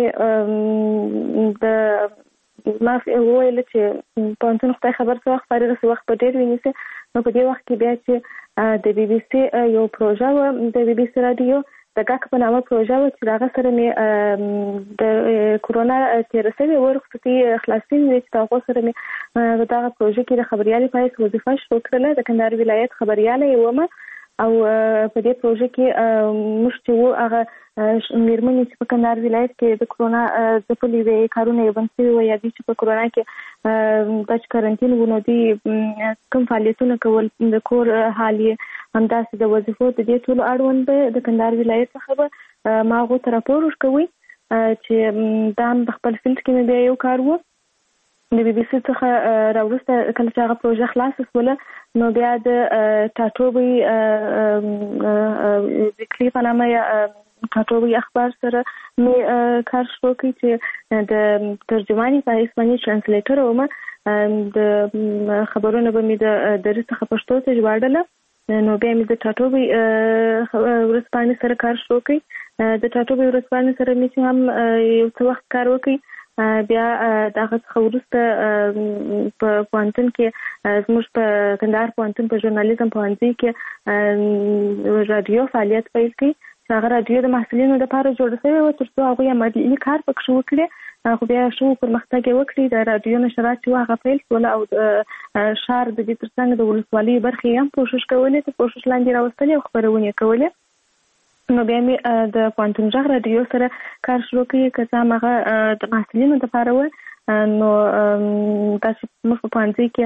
مې ما وویله چې پوهنتون خدای خبر څه وخت فارغه شي وخت به ډېر ونیسي. نو په دې وخت کې بیا چې د بي بي سي یو پروژه وه د بي بي سي راډیو د ګاک په نامه پروژه وه چې د هغه سره مې د کرونا تېره شوې وه رخصتي خلاص شوې وې چې د هغو سره مې په دغه پروژه کې د خبریالۍ په حیث وظیفه شروع کړله. د کندهار ولایت خبریاله یې ومه او په دې پروژه کې موږ چې وو هغه میرمنې چې په کندهار ولایت کې د کرونا ځپلې وې کارونه یې بند شوي وه یا دوی چې په کرونا کې دا چې کرنټین وو نو دوی کوم فعالیتونه کول د کور حال یې همداسې د وظیفو د دې ټولو اړوند به د کندهار ولایت څخه به ما هغو ته راپور ورکوي چې دا هم په خپل فیلډ کې مې بیا یو کار و. د بي بي سي څخه راوروسته کله چې هغه پروژه خلاصه شوله نو بیا د ټاټوبي ویکلي په نامه یا ټاټوبي اخبار سره مې کار شروع کړی چې د ترجماني په اسپاني ترانسلیټر وم. د خبرونه به مې د درس څخه پښتو ته ژباړله. نو بیا مې د ټاټوبي ورځپاڼې سره کار شروع کړی. د ټاټوبي ورځپاڼې سره مې هم یو څه وخت کار وکړی. بیا دغه څخه وروسته په پوهنتون کې زموږ په کندهار پوهنتون په ژورنالیزم پوهنځي کې رادیو فعالیت پیل کړی. هغه رادیو د محصلینو لپاره جوړه شوې وه تر څو هغوی عملي کار پکې وکړي. خو بیا ښه پرمختګ یې وکړي. د رادیو نشرات چې هغه پیل شول او ښار د دې تر څنګ د ولسوالۍ برخې هم کوشش کولې چې کوشش لاندې راوستلې او خپرونې کولې. نو بیا مې د پوهنتون غږ رادیو سره کار شروع کړی که څه هم هغه د محصلینو لپاره و. نو دا چې موږ په پوهنځي کې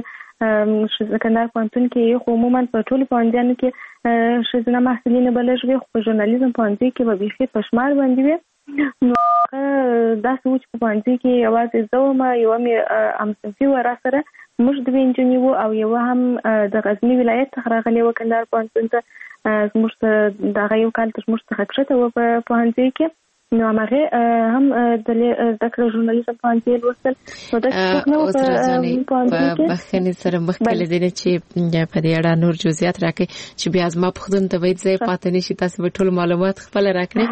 کندهار پوهنتون کې یو عموما په ټولو پوهنځیانو کې ښځینه محصلینې به لږ وي خو په ژورنالیزم پوهنځي کې به بیخي په شمار باندې وي. نو داسې و چې په پوهنځي کې یوازې زه وم، یوه مې همصنفي وه راسره، موږ دوې نجونې وو او یوه هم د غزني ولایت څخه راغلې وه کندهار پوهنتون ته. زموږ دغه یو کال تر موږ څخه کښته وه په پوهنځي کې. نو همغې هم د زده کړه ژورنالیزم پوهنځي لوستل. نو داسې څوک نه وو په پوهنځي کې. په بخښنې سره مخکې له دې نه چې په دې اړه نور جزئیات راکړئ چې بیا زما پوښتنو ته باید ځای پاتې نه شي، تاسو به ټول معلومات خپله راکړئ.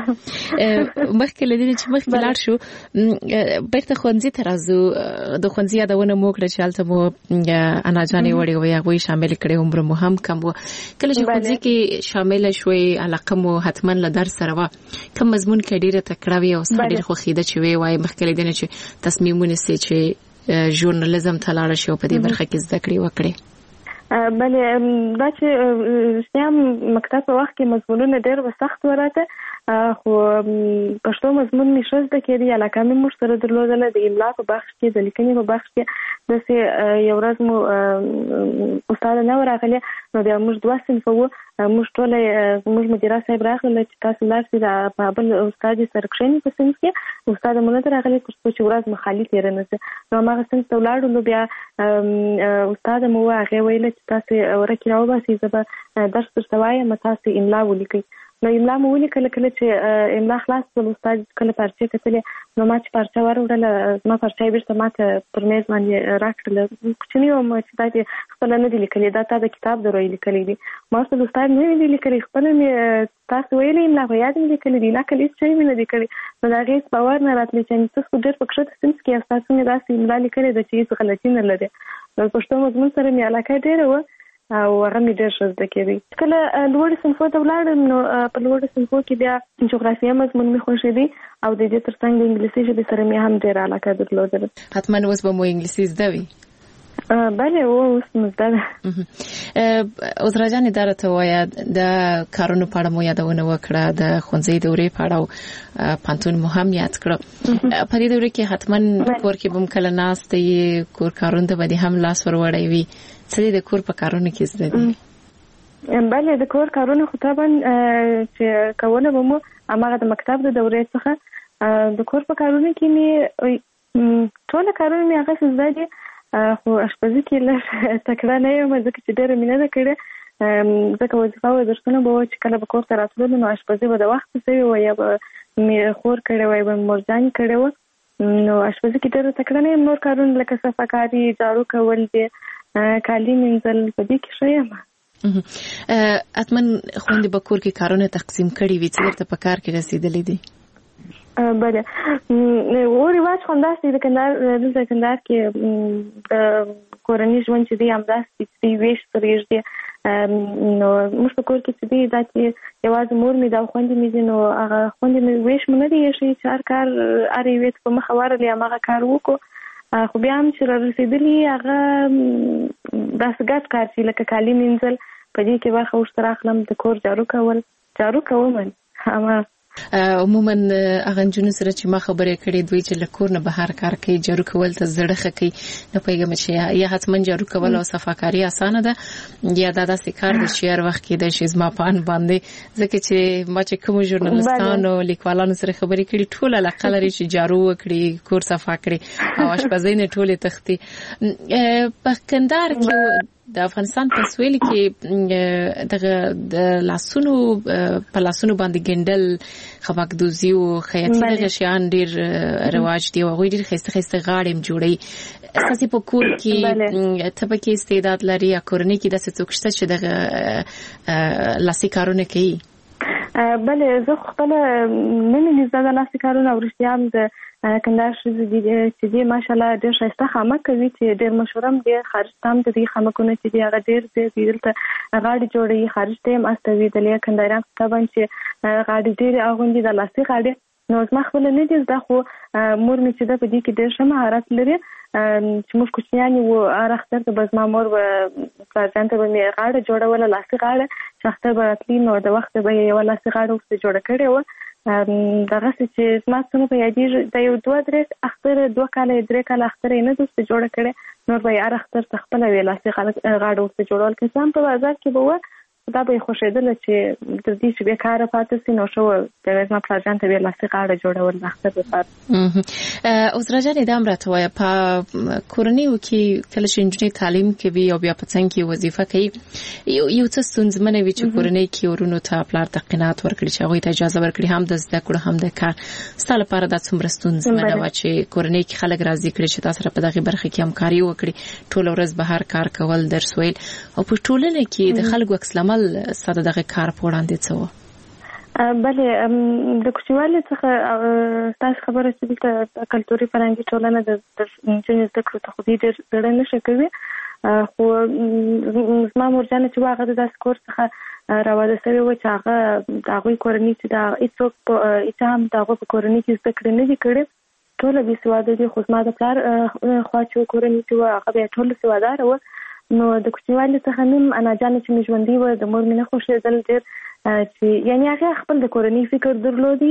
مخکې له دې نه چې مخکې لاړ شو بېرته ښوونځي ته راځو. د ښوونځي یادونه مو وکړه چې هلته مو اناجانې وړې وې، هغوی شاملې کړې، عمر مو هم کم و. کله چې ښوونځي کې شامله شوئ علاقه مو حتما له درس سره وه، کوم مضمون کې ډېره تکړه وي او څه ډېر خوښېده چې ویې وایي مخکې له دې نه چې تصمیم ونیسئ چې ژورنالیزم ته لاړه شئ او په دې برخه کې زده کړې وکړئ؟ بلې دا چې رښتیا مکتب په وخت کې مضمونونه ډېر سخت و راته، خو پښتو مضمون مې ښه زده کېدی. علاقه مې موږ سره درلودله د املا په بخش کې، د لیکنې په بخش کې. داسې یو ورځ مو استاده نه وه راغلې، نو بیا موږ دوه صنفه وو. موږ ټوله زموږ مدیره صاحب راغله چې تاسو لاړ شئ په بل استاد سره کښېنئ په صنف کې. استاده مو نه ده راغلې تر څو چې ورځ مو خالي تېره نه شي. نو هماغه صنف ته ولاړو. نو بیا استاده مو وه، هغې ویله چې تاسې ورکې راوباسئ، زه به درس درته وایم، تاسې املا ولیکئ. نو املا مو ولیکله. کله چې املا خلاص شول استاد کله پارچې کتلې، نو ما چې پارچه وروړله زما پارچه یې بېرته ما ته پر میز باندې راکړله. کوچني وم چې دا دې خپله نه دي لیکلي، دا تا د کتاب درو یې لیکلی دي. ما ورته استاد نه دي لیکلي، خپله مې تاسو ویلې املا په یاد مې لیکلي دي، نقل هېڅ شی مې نه دی کړی. نو د هغې هېڅ باور نه راتلی چې تاسو خو ډېر په کښته صنف کې یاست، تاسو مې داسې املا لیکلې ده چې هېڅ غلطي نه لري. نو پښتو مضمون سره مې علاقه ډېره وه او هغه مې ډېر ښه زده کېدی. کله لوړو صنفو ته ولاړم، نو په لوړو صنفو کې بیا جغرافیه مضمون مې خوښېدی او د دې تر څنګ د انګلیسي ژبې سره مې هم ډېره علاقه درلودله. حتما اوس به مو انګلیسي زده وي؟ بله اوس مو زده ده. عذرا جانې دا راته ووایه، د کارونو په اړه مو یادونه وکړه، د ښوونځي دورې په اړه او پوهنتون مو هم یاد کړه. په دې دوره کې حتما کور کې به هم کله ناسته یې، کور کارونو ته به دې هم لاس ور وړی وي. څه دې د کور په کارونو کې زده دي؟ بله د کور کارونه خو طبعا چې کوله به مو هماغه د مکتب د دورې څخه. د کور په کارونو کې مې ټوله کارونه مې هغه زده دي، خو اشپزي کې لږ تکړه نه یم ځکه چې ډېره مې نه ده کړې. ځکه وظیفه او درسونه به وه چې کله به کور ته راتللو نو اشپزي به د وخته شوې وه، یا به مې خور کړې وه، یا به مې مورجانې کړې وه. نو اشپزي کې ډېره تکړه نه یم. نور کارونه لکه صفاکاري، جارو کول دي، کالي مینځل، په دې کې ښه یم. حتما خویندې به کور کې کارونه تقسیم کړي وي، څه درته په کار کې رسېدلی دي؟ بله و رواج خو همداسې د کندهار دلته کندهار کې د کورني ژوند چې دی همداسې چې ویش سره یږدي. نو موږ په کور کې چې دی دا چې یوازې مور مې دا خویندې مې دي، نو هغه خویندې مې ویش مو نه دی ایښی چې هر کار هر یوې ته په مخه ورغلې هماغه کار وکړو. خو بیا هم چې را رسېدلي هغه داسې ګډ کار چې لکه کالي مینځل، په دې کې برخه ورسره اخلم. د کور جارو کول، جارو کوم عموما هغه جنونو سره چې ما خبرې کړې دوی چې لکور نه بهر کار کوي جارو کول ته زړه کوي نه پیغام چې یا حتما جارو کول او صفاکاری اسانه ده یا دا داسې کار د شهر وخت کې د شیزما پان باندې ځکه چې ما چې کوم ژورنالستانو لیکوالانو سره خبرې کړې ټول علاقه لري چې جارو وکړي کور صفا کړي او اشپزۍ نه ټولې تختی په کندهار کې د افغانستان په سویل کې د لاسونو په لاسونو باندې ګندل خباکدوزي او خیاطي دغه شیان ډیر رواج دی او ډیر خسته غاړم جوړي اساسي په کور کې ته په کې استعداد لري یا کورنۍ کې د څه څه چې دغه لاسي کارونه کوي بله زه خپل نن زده لاسي کارونه ورشتيام د کندهار چې دی ماشالله ډېر ښایسته خامه کوي چې ډېر مشهورم دی خارج تام د دې خامکونه چې دی هغه ډېر دلته غاړي جوړي خارج ته مستوي د لیا کندهاران طبعا چې غاړي ډېر اغوندي د لاسي غاړي نو زما خپل نه دي زده خو مور می چې د په دې کې ډېر ښه مهارت لري چې موږ کوچنیان وو اختر ته بس ما مور و پرځان ته به غاړه جوړوله لاسي غاړه چې اختر براتلی نو د وخت به یو لاسي غاړه وسته جوړه کړې و دغه چې ما څنګه په یادې د یو 2-3 اختر 2 کال 3 کال اختر نه دوسته جوړه کړې نور به یې اختر ته خپل ویلاسي غاړه وسته جوړول کې سم په بازار کې به دا به خوشیدل چې د دې چې بیکاره پاتې سي نو شو د وزما پلاجان ته ویلاسي غاړه جوړول اختر لپاره اوس راځي د امرته وای په کورنیو کې کله چې انجنیر تعلیم کوي او بیا په څنګه کې وظیفه کوي یو څه ستونزمنه وي چې کورنۍ کې ورونو ته پلار تقینات ورکړي چې هغه ته اجازه ورکړي هم د زده کړو هم د کار ستاسو لپاره د څومره ستونزمنه و چې کورنۍ کې خلک راضي کړي چې تاسو په دغه برخه کې همکاري وکړي ټول ورځ بهر کار کول درس ویل او په ټولنه کې د خلکو عکس ساده دغه کار په وړاندې څه بله د کوچوالي څخه تاسو خبره چې د کلتوري فرهنګي ټولنه د انجنیر زده کړو ته خو دې ډېر نشه کوي خو زما مورجانه چې هغه د داس کور څخه راوړل شوی و چې هغه هغه کورنۍ چې دا هیڅوک په هیڅ دغه په کورنۍ کې زده کړې نه دي کړې ټول به سواده دي خو زما د پلار خوا چې کورنۍ چې هغه به ټول سوادار و نو د کوچنیوالي څخه نیم انا جان چې مجوندي و د مور مینه خوشیدل ډېر چې یعنی هغه خپل د کورنۍ فکر درلودي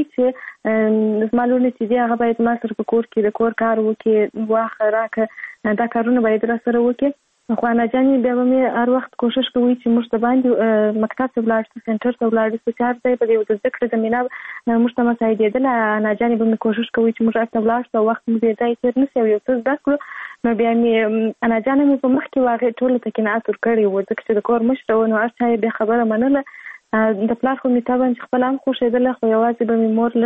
چې زمالونه چې هغه باید ما سره په کور کې د کور کار وکړي واخه راکه دا کارونه باید را سره وکړي خو انا جان بیا مې هر وخت کوشش کوي چې موږ ته باندې مکتب ته ولاړ سنټر ته ولاړ چې چار ځای په دې د ذکر زمينه موږ ته مساعدېدل انا جان به کوشش کوي چې موږ ته ولاړ شو وخت مې ځای تر نشي یو څه زده کړو نو بیا مې انا جان مې په مخ کې واغې ټول ته کې ناتور کړی و ځکه چې د کور مشر و نو هر به خبره منله د پلار خو مې تابان چې خپل هم خوشیدل خو یوازې به مې مور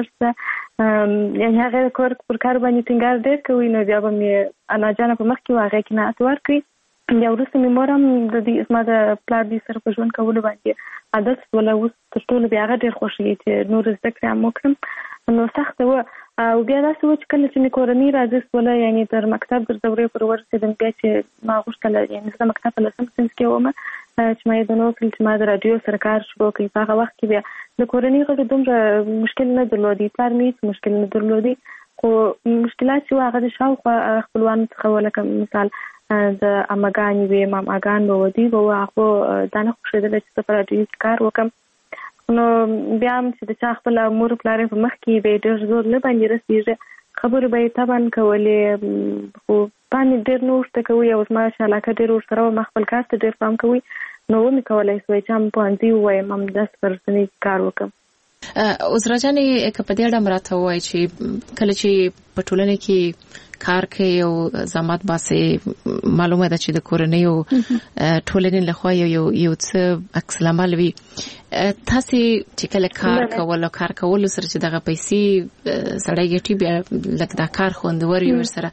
لسته یعنی هغه کور پر کار باندې ټینګار ډېر کوي نو بیا به مې انا جان په مخ کې واغې کې ناتور کړی بیا وروسته مې مور هم د دې اسما د پلار دې سره په ژوند کولو باندې عادت ولا اوس تر ټولو بیا هغه ډېر خوشحالي چې نور زده کړې هم وکړم نو سخت و او بیا داسې و چې کله چې مې کورنۍ راځي ولا یعنی تر مکتب در دورې پر ورسېدم بیا چې ما غوښتل یعنی زه مکتب په لسم صنف کې وم چې ما یې د نوکل چې ما د رادیو سره کار شروع کړی په هغه وخت کې بیا د کورنۍ غړو دومره مشکل نه درلودي پلار مې هیڅ مشکل نه درلودي خو مشکلات چې هغه د شاوخوا خپلوانو څخه ولکه مثال د اماګانې وې ماماګان به ودي به هغه دا نه خوښېدله چې زه په رادیو کې کار وکړم نو بیا هم چې د چا خپل مور پلار په مخ کې به ډېر زور نه باندې رسېږي خبرې به یې طبعا کولې خو باندې ډېر نه ورته کوي او زما چې علاقه ډېر ورسره وه ما خپل کار ته ډېر پام کوي نو ومې کولی سوی چې هم پوهنځي ووایم هم داسې په رسنۍ کار وکړم عذرا جانې که په دې اړه راته ووایي چې کله چې په ټولنه کې کار کوي او زحمت باسي معلومه ده چې د کورنۍ او ټولنې لخوا یو څه عکس العمل وي تاسو چې کله کار کول او کار کول سره چې دغه پیسې سړی ګټي بیا لکه دا کار خوندور وي ورسره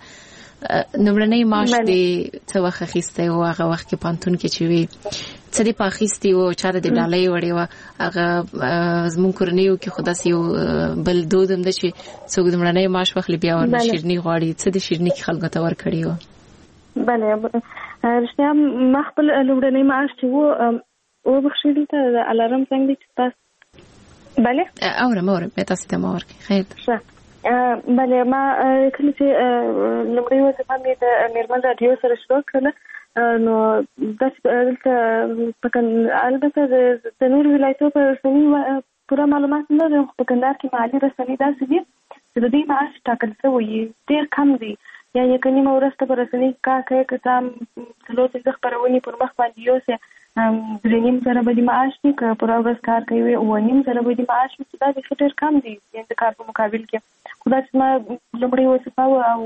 نمرنۍ معاش دې څه وخت اخیستی و هغه وخت کې پانتون کې چې وي څه دې په اخیستي و چا د دې ډالۍ وړې وه هغه زموږ کورنیو کې خو داسې یو بل دود هم ده چې څوک د مړنۍ معاش واخلي بیا ورنه شیرني غواړي څه د شیرني کې خلکو ته ورکړي وه بله رښتیا ما خپل لومړنی معاش چې و وبخښي دلته د الارم څنګه دی چې تاسو بله اورم تاسو ته ما ورکړي خیر ښه بله ما کله چې لومړی وظیفه مې د میرمن رادیو سره شروع کړله نو داسې دلته البته د نورو ولایتو په رسنۍ پوره معلومات نه لرم خو په کندهار کې محلي رسنۍ داسې دي چې د دوی معاش ټاکل شوی ډېر کم دی یعنې که نیمه ورځ ته په رسنۍ کار کوي که څه هم 4-5 خپرونې پر مخ باندې یوسې 3.5 به دې معاش وي که پوره ورځ کار کوي 9.5 به دې معاش وي چې دا بیخي ډېر کم دی د کار په مقابل کې خو دا چې ما لومړۍ وظیفه وه او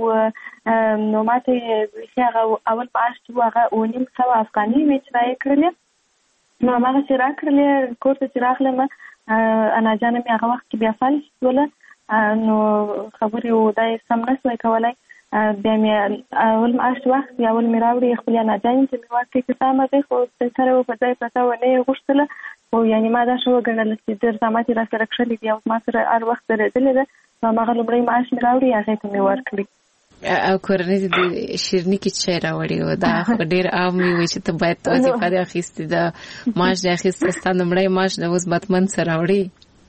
نو ما ته بیخي هغه اول معاش چې و هغه 900 افغانۍ وې چې رایې کړلې نو هماغه چې راکړلې کور ته چې راغلم انا جانه مې هغه وخت کې بیا فلج شوله نو خبرې و دا یې سم نه شوی کولی بیا مې اول معاش وخت یا اول مې راوړي خپلې انا جانې چې مې ورکړې که څه همغې خو سره و په ځای پرته و نه یې غوښتله خو یعنې ما دا ښه وګڼله چې ډېر زحمت یې راسره کښلي دي او ما سره هر وخت درېدلې ده نو هماغه لومړی معاش مې راوړي هغې ته مې ورکړي او کورنۍ د شیرني کې څه راوړي و دا خو ډېر عام وي چې ته باید وظیفه دې اخیستې ده معاش دې اخیسته ستا لومړی معاش د اوس بتمن څه راوړي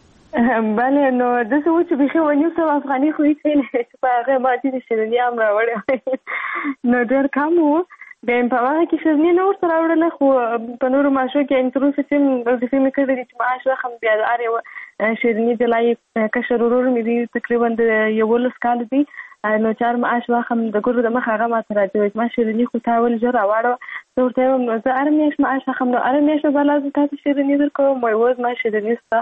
بله نو داسې و چې بیخي 900 افغانۍ خو هېڅ نه چې په هغې ما ځینې شیرني هم راوړې نو ډېر کم و بیا مې په هغه کې شیرني نه ورته راوړله خو په نورو معاشو کې تر اوسه چې وظیفې مې کړې دي چې معاش واخلم بیا د هر یوه شیرني جلا یې کشر ورور مې دی تقریبا د 11 کال دی نو چار معاش واخلم د ګورو د مخ هغه ماته راځي ما شیرني خو تا ول ژر راوړه زه ورته وایم زه هره میاشت معاش اخلم نو هره میاشت به لازم تا ته شیرني درکوم وایي اوس ما شیرني شته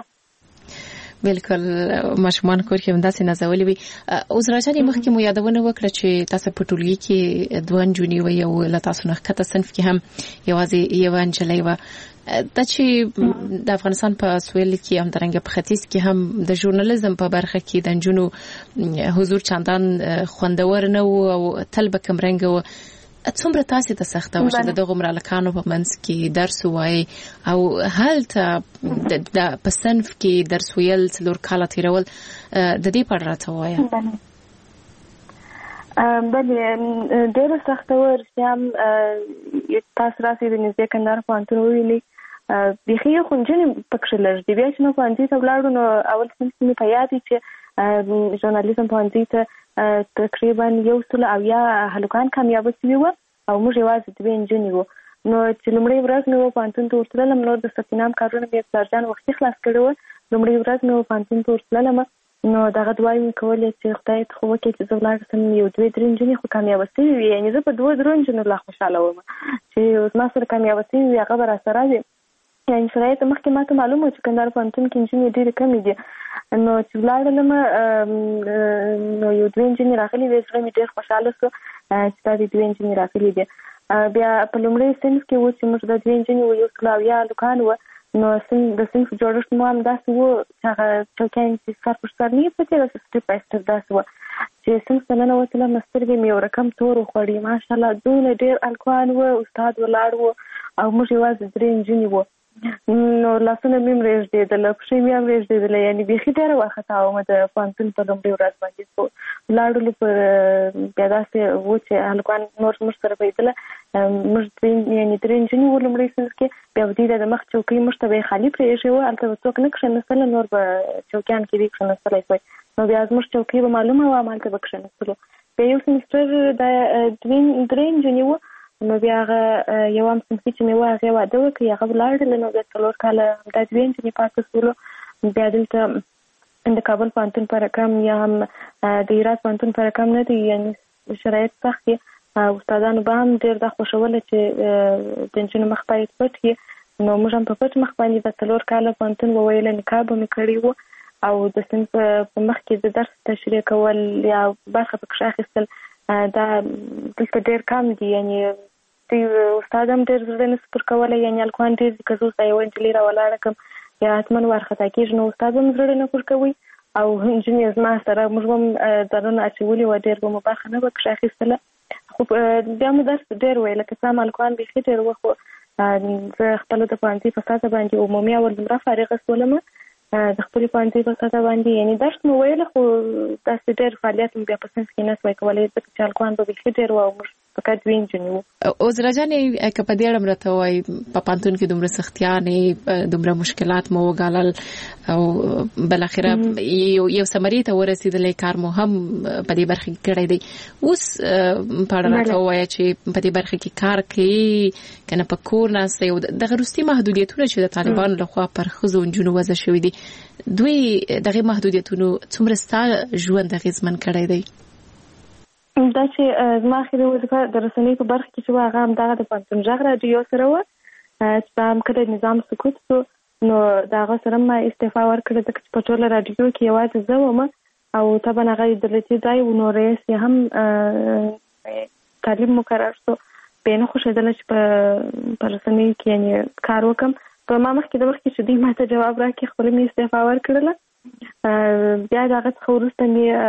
بالکل ماشومان کور کې هم داسې نازولې وي اوس راځي مخکې مو یادونه وکړه چې تاسو په ټولګي کې 2 نجونې وي او له تاسو نه کته صنف کې هم یوازې یو انجلۍ و دا چې د افغانستان په سویل کې هم درنګ په ختیځ کې هم د ژورنالیزم په برخه کې د نجونو حضور چندان خوندور نه او تل به کم رنګ و څومره تاسو ته سخته و چې دغه ملکانو په منځ کې درس وایي او هلته د پسنف کې درس ویل څلور کاله تیرول د دې په اړه راته وایي بله ډېره سخته وه رښتیا هم تاسو راسئ د نږدې کندهار پوهنتون وویلئ بیخي خو نجونې پکښې لږ دي بیا چې موږ پوهنځي ته ولاړو نو اول صنف کې مې په یاد وي چې ژورنالیزم پوهنځي ته تقریبا 100 هلکان کامیابه شوي وو او موږ یوازې 2 نجونې وو نو چې لومړۍ ورځ مې و پوهنتون ته ورتللم نور د ثبتنام کارونه مې پلارجان وختي خلاص کړي وو لومړۍ ورځ مې و پوهنتون ته ورتللم نو دغه دعاوې مې کولې چې خدای ته خو وکړي چې زه ولاړ شم 1-2-3 نجونې خو کامیابه شوي وي یعنې زه په 2-3 نجونو لا خوشحاله وم چې زما سره کامیابه شوي وي هغه به راسره وي یعنې شرایط مخکې ما ته معلوم و چې کندهار پوهنتون کې نجونې ډېرې کمې دي نو چې ولاړلم نو 1-2 نجونې راغلي وې زړه مې ډېر خوشحاله شو چې دا 2 نجونې راغلي دي بیا په لومړي صنف کې و چې موږ د 2 نجونې و 100 هلکان وو نو د صنف جوړښت مو هم داسې و چې هغه چوکیان چې سر پر سر نه یې پرتې داسې سټپ بای سټپ داسې وه چې صنف ته ننوتلم نو سترګې مې یو رقم تور وخوړې ماشاءالله دونه ډېر هلکان وو استاد ولاړ و او موږ یوازې 3 نجونې وو نو لاسونه مې هم رېږدېدله پښې مې هم رېږدېدله یعنې بیخي ډېره وارخطا وم د پوهنتون په لومړۍ ورځ باندې ولاړلو پر بیا داسې و چې هلکان نور زموږ سره بهېدله موږ یعنې 3 نجونې وو لومړۍ صنف کې بیا به دوی د مخ چوکۍ موږ ته به یې خالي پرېښې وه هلته به څوک نه کښېنستله نور به چوکیان کې دوی کښېنستلی شوی نو بیا زموږ چوکۍ به معلومه وه همالته به کښېنستلو بیا یو سمسټر د 3 نجونې وو نو بیا هغه یوم صنفي چې مې وه هغې واده وکړي هغه ولاړله نو بیا 4 کاله همدا 2 نجونې پاتې شولو بیا دلته د کابل پوهنتون په رقم یا هم د هرات پوهنتون په رقم نه دی یعنې شرایط سخت دي استادانو به هم ډېر دا خوښوله چې د نجونو مخ باید پټ وي نو موږ هم په پټ مخ باندې د 4 کاله پوهنتون وویله نکاح به مې کړی و او د صنف په مخ کې د درس تشریح کول یا برخه پکښې اخیستل دا دلته ډېر کم دي یعنې استاد هم ډېر زړه نه سپر کولی یعنې هلکان ډېر دي که زه اوس دا یوه نجلۍ راولاړه کړم یا حتما وارخطا کېږي نو استاد هم زړه نه پر کوي او نجونې زما سره موږ به هم ځانونه اچولي وه ډېر به مو برخه نه به کښې اخیستله خو بیا مو درس ډېر ویله که څه هم هلکان بیخي ډېر وه خو زه خپله د پوهنځي په سطحه باندې عمومي اول دومره فارغه شولم د خپلې پوهنځي په سطحه باندې یعنې درس مو ویله خو داسې ډېر فعالیت مو بیا په صنف کې نه شوی کولی ځکه چې هلکان به بیخي ډېر وه او موږ فقط دوی انجنیو. عذرا جانې که په دې اړه مرته وای په پانتون کې دومره سختیانې دومره مشکلات مو وګالل او بل اخره یو سمری ته ورسېدلې کار مو هم په دې برخه کې کړی دی. اوس په اړه راته وای چې په دې برخه کې کار کوي کنه په کور ناسته یو د غروستي محدودیتونه چې د طالبانو لخوا پر ښځو نجونو وضع شوي دي دوی دغه محدودیتونو څومره ستاسو ژوند اغېزمن کړی دی؟ دا چې زما اخري وظیفه د رسنۍ په برخه کې چې هغه همدغه د پانتون غږ راډیو سره وه چې په هم کله نظام سکوت شو نو د هغه سره ما استعفا ورکړه ځکه چې په ټوله راډیو کې یوازې زه وم او طبعا هغه دولتي ځای و نو رئیس یې هم تعلیم مقرر شو بیا نه خوښېدله چې په رسنیو کې یعنې کار وکړم. په ما مخکې د وخت کې چې دوی ما ته جواب راکړي خپله مې استعفا ورکړله. بیا د هغه څخه وروسته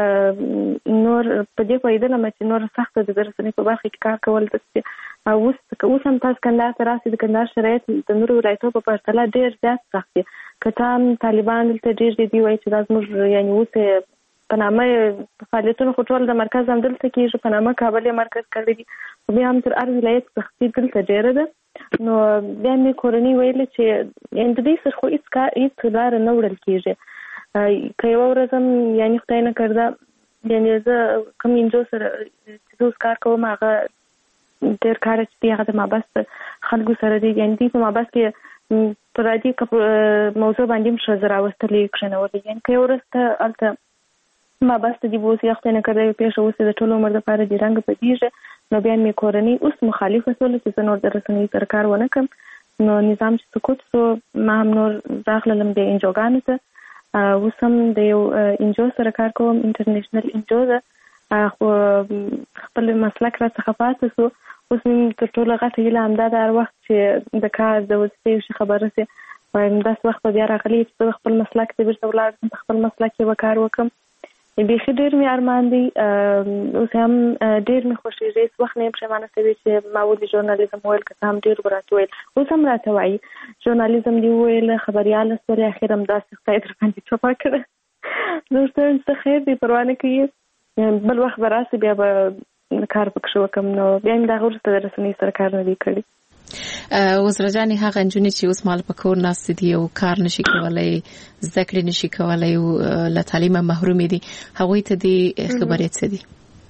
مې نور په دې پوهېدلم چې نور سخته د رسنۍ په برخه کې کار کول اوس هم تاسو کندهار ته راسئ د کندهار شرایط د نورو ولایتونو په پرتله ډېر زیات سخت دي. که ته هم طالبان دلته ډېر دي دوی وایي چې دا زموږ یعنې اوس په نامه فعالیتونه خو ټول د مرکز هم دلته کېږي په نامه کابل یې مرکز کړی دي خو بیا هم تر هر ولایت سختي دلته ډېره ده. نو بیا مې کورنۍ ویله چې یعنې د دوی سره خو هېڅ لاره نه وړل کېږي. که یوه ورځ هم یعنې خدای نه کرده یعنې زه کوم انجو سره چې زه اوس کار کوم هغه ډېر کار چې دی هغه د مابس خلکو سره دی یعنې دوی په مابس کې په رادي موضوع باندې هم ښځه راوستلې کښېنولې یعنې که یو ورځ ته هلته مابس ته دي به اوس یې خدای نه کرده یو پېښه اوس د ټول عمر دپاره دې رنګه بدېږي. نو بیا مې کورنۍ اوس مخالفه شوله چې زه نور د رسنۍ سره کار ونه کړم. نو نظام چې سکوت شو ما هم نور راغللم د انجوګانو ته. اوس هم د یو انجو سره کار کوم انټرنیشنل انجو ده خو خپل مسلک را څخه پاتې شو. اوس مې تر ټوله غټه هیله همدا ده هر وخت چې د کار د وظیفې یو شي خبره شي وایم داسې وخت به بیا راغلی چې زه خپل مسلک ته بېرته ولاړ شم په خپل مسلک کې به کار وکړم. بیخي ډېر مې ارمان دی اوس هم ډېر مې خوښېږي هېڅ وخت نه یم پښېمانه شوې چې ما ولې ژورنالیزم وویل که څه هم ډېر به راته ویل اوس هم راته وایي ژورنالیزم دې وویل خبریاله شولې اخر هم داسې خدای در باندې چوپه کړه. زه ورته وایم څه خیر دی پروا نه کوي بل وخت به راسي بیا به کار پکښې وکړم. نو بیا مې د هغه وروسته د رسنۍ سره کار نه دی کړی. وزره جانې هغه نجونې چې اوس مال په کور ناستې دي او کار نشي کولی زده کړې نشي کولی او له تعلیمه محرومې دي هغوی ته دې خبرې څه دي؟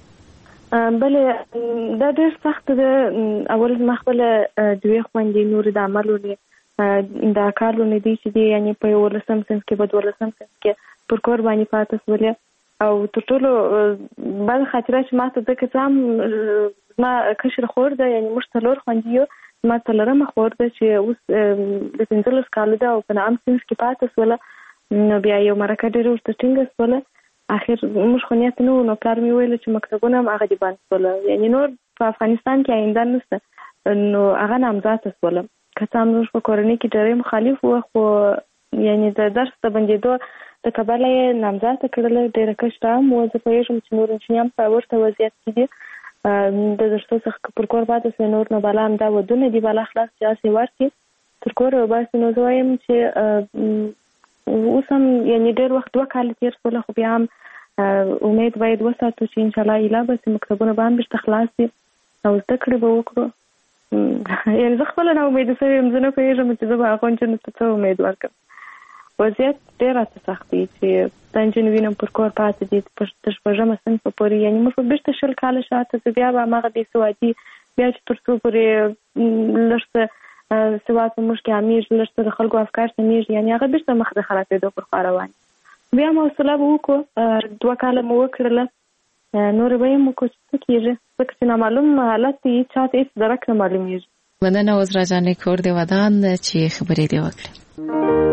بلې دا ډېر سخت ده. اول زما خپله دوې خویندې نورې د عمل ولې دا کار لونې دي چې دي یعنې په 11 صنف کې په 12 صنف کې پر کور باندې پاتې شولې او تر ټولو بده خاطره چې ما ته ځکه څه هم زما کشر خور ده یعنې موږ څلور خویندې یو ما څلورمه خور ده چې اوس د 15 کالو ده او په نهم صنف کې پاتې شوله. نو بیا یو مرکه ډېره ورته ټینګه شوله اخر موږ خو نیت نه و نو پلار مې ویل چې مکتبونه هم هغه دې بند شوله یعنې نور په افغانستان کې آینده نشته نو هغه نامزاده شوله. که څه هم موږ په کورنۍ کې ډېری مخالف وو خو یعنې د درس د بندېدو د کبله یې نامزاده کړله ډېره کشته هم وه. زه پوهېږم چې نور نجونې هم په ورته وضعیت کې دي د درسو څخه پر کور پاتې شوی نور نو بالا همدا ودونه دي بالا خلاص چې هسې ورکړي تر کوره وباسي. نو زه وایم چې اوس هم یعنې ډېر وخت 2 کاله تېر شوله خو بیا هم امید باید وساتو چې انشاءالله ایله به چې مکتبونه به هم بېرته خلاص شي او زده کړې به وکړو. یعنې زه خپله نا امیده شوې یم زه نه پوهېږم چې زه به هغو نجونو ته څه امید ورکړم. وضعیت ډېر راته سخت دی چې دا نجونې وینم پر کور پاتې دي تر 6 صنفه پورې یعنې موږ به بېرته 20 کاله شاته زه بیا به هماغه بېسوادي بیا چې تر څو پورې لږ څه سواد په موږ کې عامېږي لږ څه د خلکو افکار سمېږي یعنې هغه بېرته مخ د خرابېدو پر خوا روان بیا هم حوصله به وکړو 2 کاله مو وکړله نورې به یې هم وکړو چې څه کېږي ځکه چې نامعلوم حالت دی چا ته هېڅ درک نه معلومېږي. مننه عذرا جانې کور دې ودان چې خبرې دې وکړې.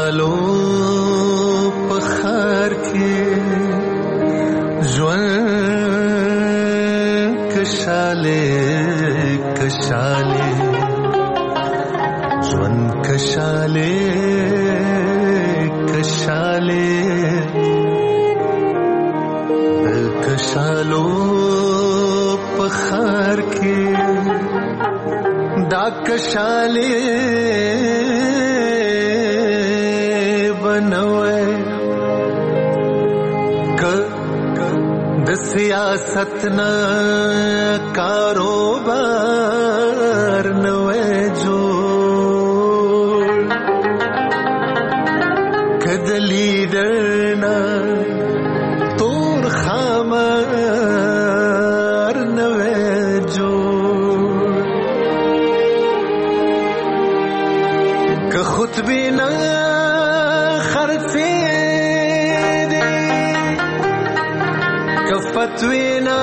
کشالو په خار کې ژوند کشاله کشاله ژوند کشاله کشاله کشالو په خار کې دا کشاله بنوي د سیاست نه کاروبار نوې جوړ کد لیډر نه تور خامار نوې جوړ که خطبه نه فتوینا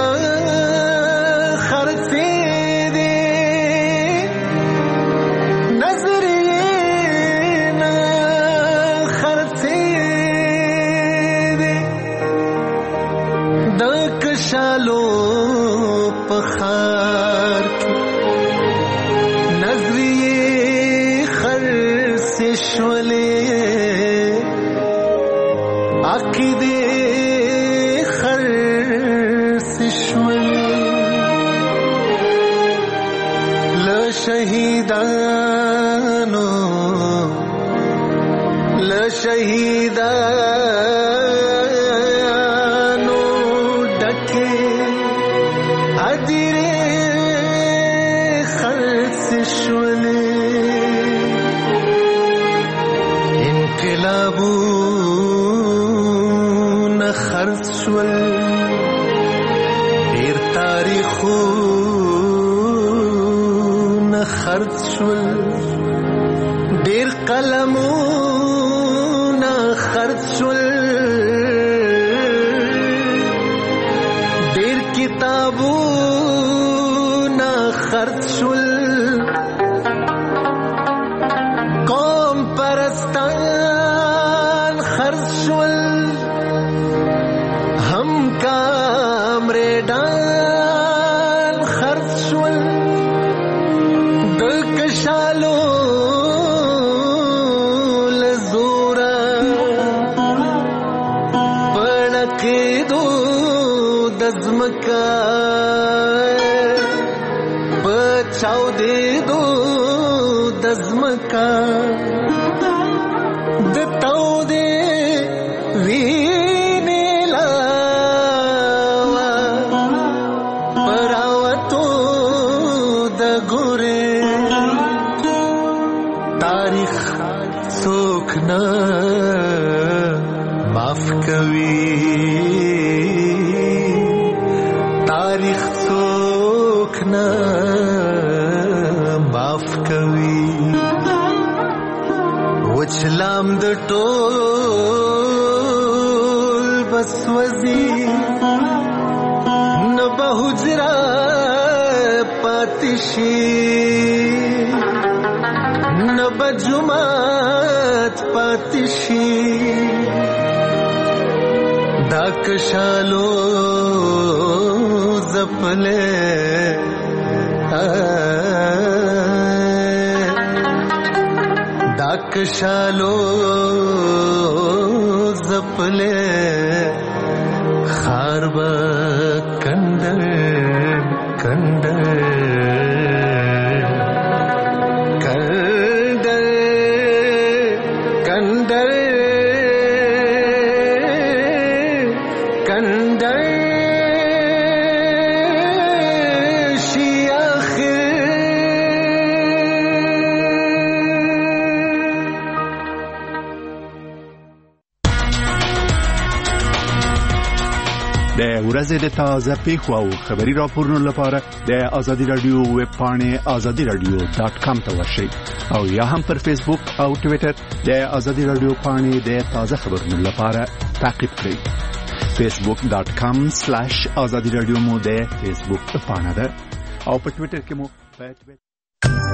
خرڅې دي نظرینا خرڅې دي د کشالو په خار کې نظریې خرڅې شولې عقیدې شهیدانو ډکه ادیره خلص شولې انقلابونه خرڅ شول ډېر تاریخونه خرڅ شول ډېر قلمونه خرڅ شول ډېر کتابونه خرڅ شول قوم پرستان خرڅ شول هم کامریډان خرڅ شول د کشالو زمکا بچاو دې دو د زمکا د تاو دې وینې لاوا پراوتو د ګورې تاریخ څوک نه معاف کوي تاریخ څوک نه معاف کوي وچلام د ټول بس وزي نه به حجره پاتې شي نه به جومات پاتې شي دا کشالو زپلے دا کشالو زپلے خار با کندر کندر کندر کندر کندر د ورځې د تازه پیښو او خبري راپورونو لپاره د آزادي رادیو ویب پاڼې azadiradio.com ته ورشئ او یا هم پر فیسبوک او ټوئیټر د آزادي رادیو پاڼې د تازه خبرونو لپاره تعقیب کړئ. facebook.com/azadiradio مو د فیسبوک پاڼه ده او په ټوئیټر کې مو